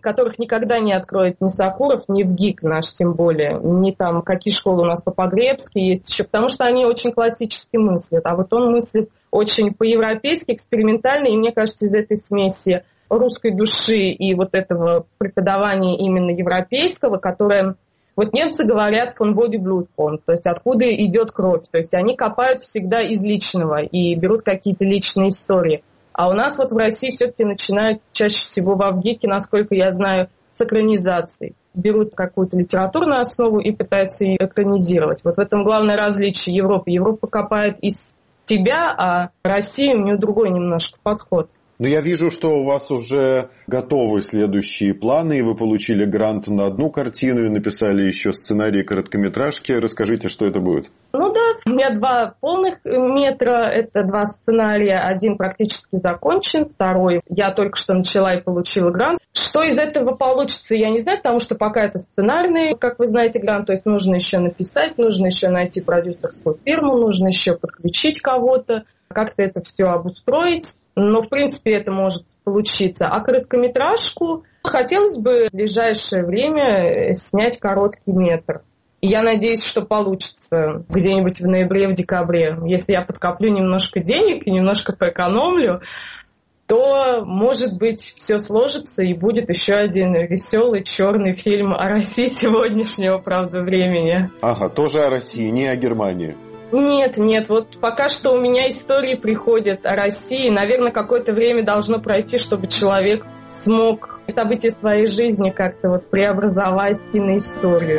которых никогда не откроет ни Сакуров, ни ВГИК наш, тем более, ни там какие школы у нас по Погребски есть еще, потому что они очень классически мыслят, а вот он мыслит очень по-европейски, экспериментально, и мне кажется, из этой смеси русской души и вот этого преподавания именно европейского, которое... Вот немцы говорят «von wo die Blut kommt», то есть откуда идет кровь, то есть они копают всегда из личного и берут какие-то личные истории. А у нас вот в России все-таки начинают чаще всего во ВГИКе, насколько я знаю, с экранизаций. Берут какую-то литературную основу и пытаются ее экранизировать. Вот в этом главное различие Европы. Европа копает из тебя, а Россия, у нее другой немножко подход. Но я вижу, что у вас уже готовы следующие планы, и вы получили грант на одну картину и написали еще сценарий короткометражки. Расскажите, что это будет? Ну да, у меня два полных метра, это два сценария. Один практически закончен, второй я только что начала и получила грант. Что из этого получится, я не знаю, потому что пока это сценарный, как вы знаете, грант, то есть нужно еще написать, нужно еще найти продюсерскую фирму, нужно еще подключить кого-то, как-то это все обустроить. Но, в принципе, это может получиться. А короткометражку хотелось бы в ближайшее время снять короткий метр. И я надеюсь, что получится где-нибудь в ноябре, в декабре. Если я подкоплю немножко денег и немножко поэкономлю, то, может быть, все сложится и будет еще один веселый черный фильм о России сегодняшнего, правда, времени. Ага, тоже о России, не о Германии. Нет, нет, вот пока что у меня истории приходят о России. Наверное, какое-то время должно пройти, чтобы человек смог события своей жизни как-то вот преобразовать в киноисторию.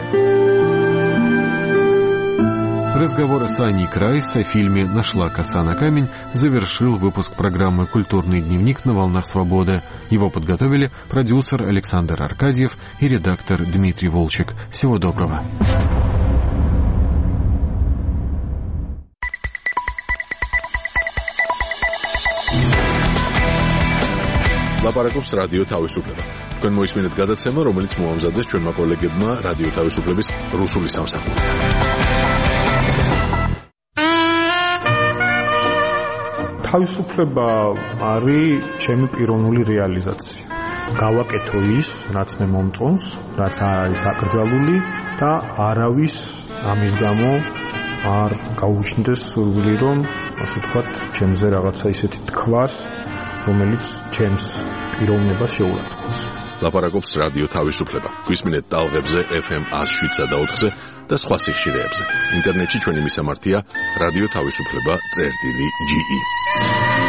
Разговор с Аней Крайс о фильме «Нашла коса на камень» завершил выпуск программы «Культурный дневник» на «Волнах Свободы». Его подготовили продюсер Александр Аркадьев и редактор Дмитрий Волчек. Всего доброго. ლაპარაკობს რადიო თავისუფლება. თქვენ მოისმინეთ გადაცემა, რომელიც მოამზადეს ჩვენმა კოლეგებმა რადიო თავისუფლების რუსული სამსახურიდან. თავისუფლება არის ჩემი პიროვნული რეალიზაცია. გავაკეთო ის, რაც მე მომწონს, რაც არ არის აკრძალული და არავის ამის გამო არ გაუჩნდეს სურვილი, რომ ასე ვთქვათ, ჩემზე რაღაცა ისეთი თქვას, რომელიც ჩემს პიროვნებას შეურაცხყოფს. ლაპარაკობს რადიო თავისუფლება. გვისმინეთ ტალღებზე ეფ ემ one oh seven და ოთხზე და სხვა სიხშირეებზე. ინტერნეტში ჩვენი მისამართია რადიო თავისუფლება წერტილი ჯი ი.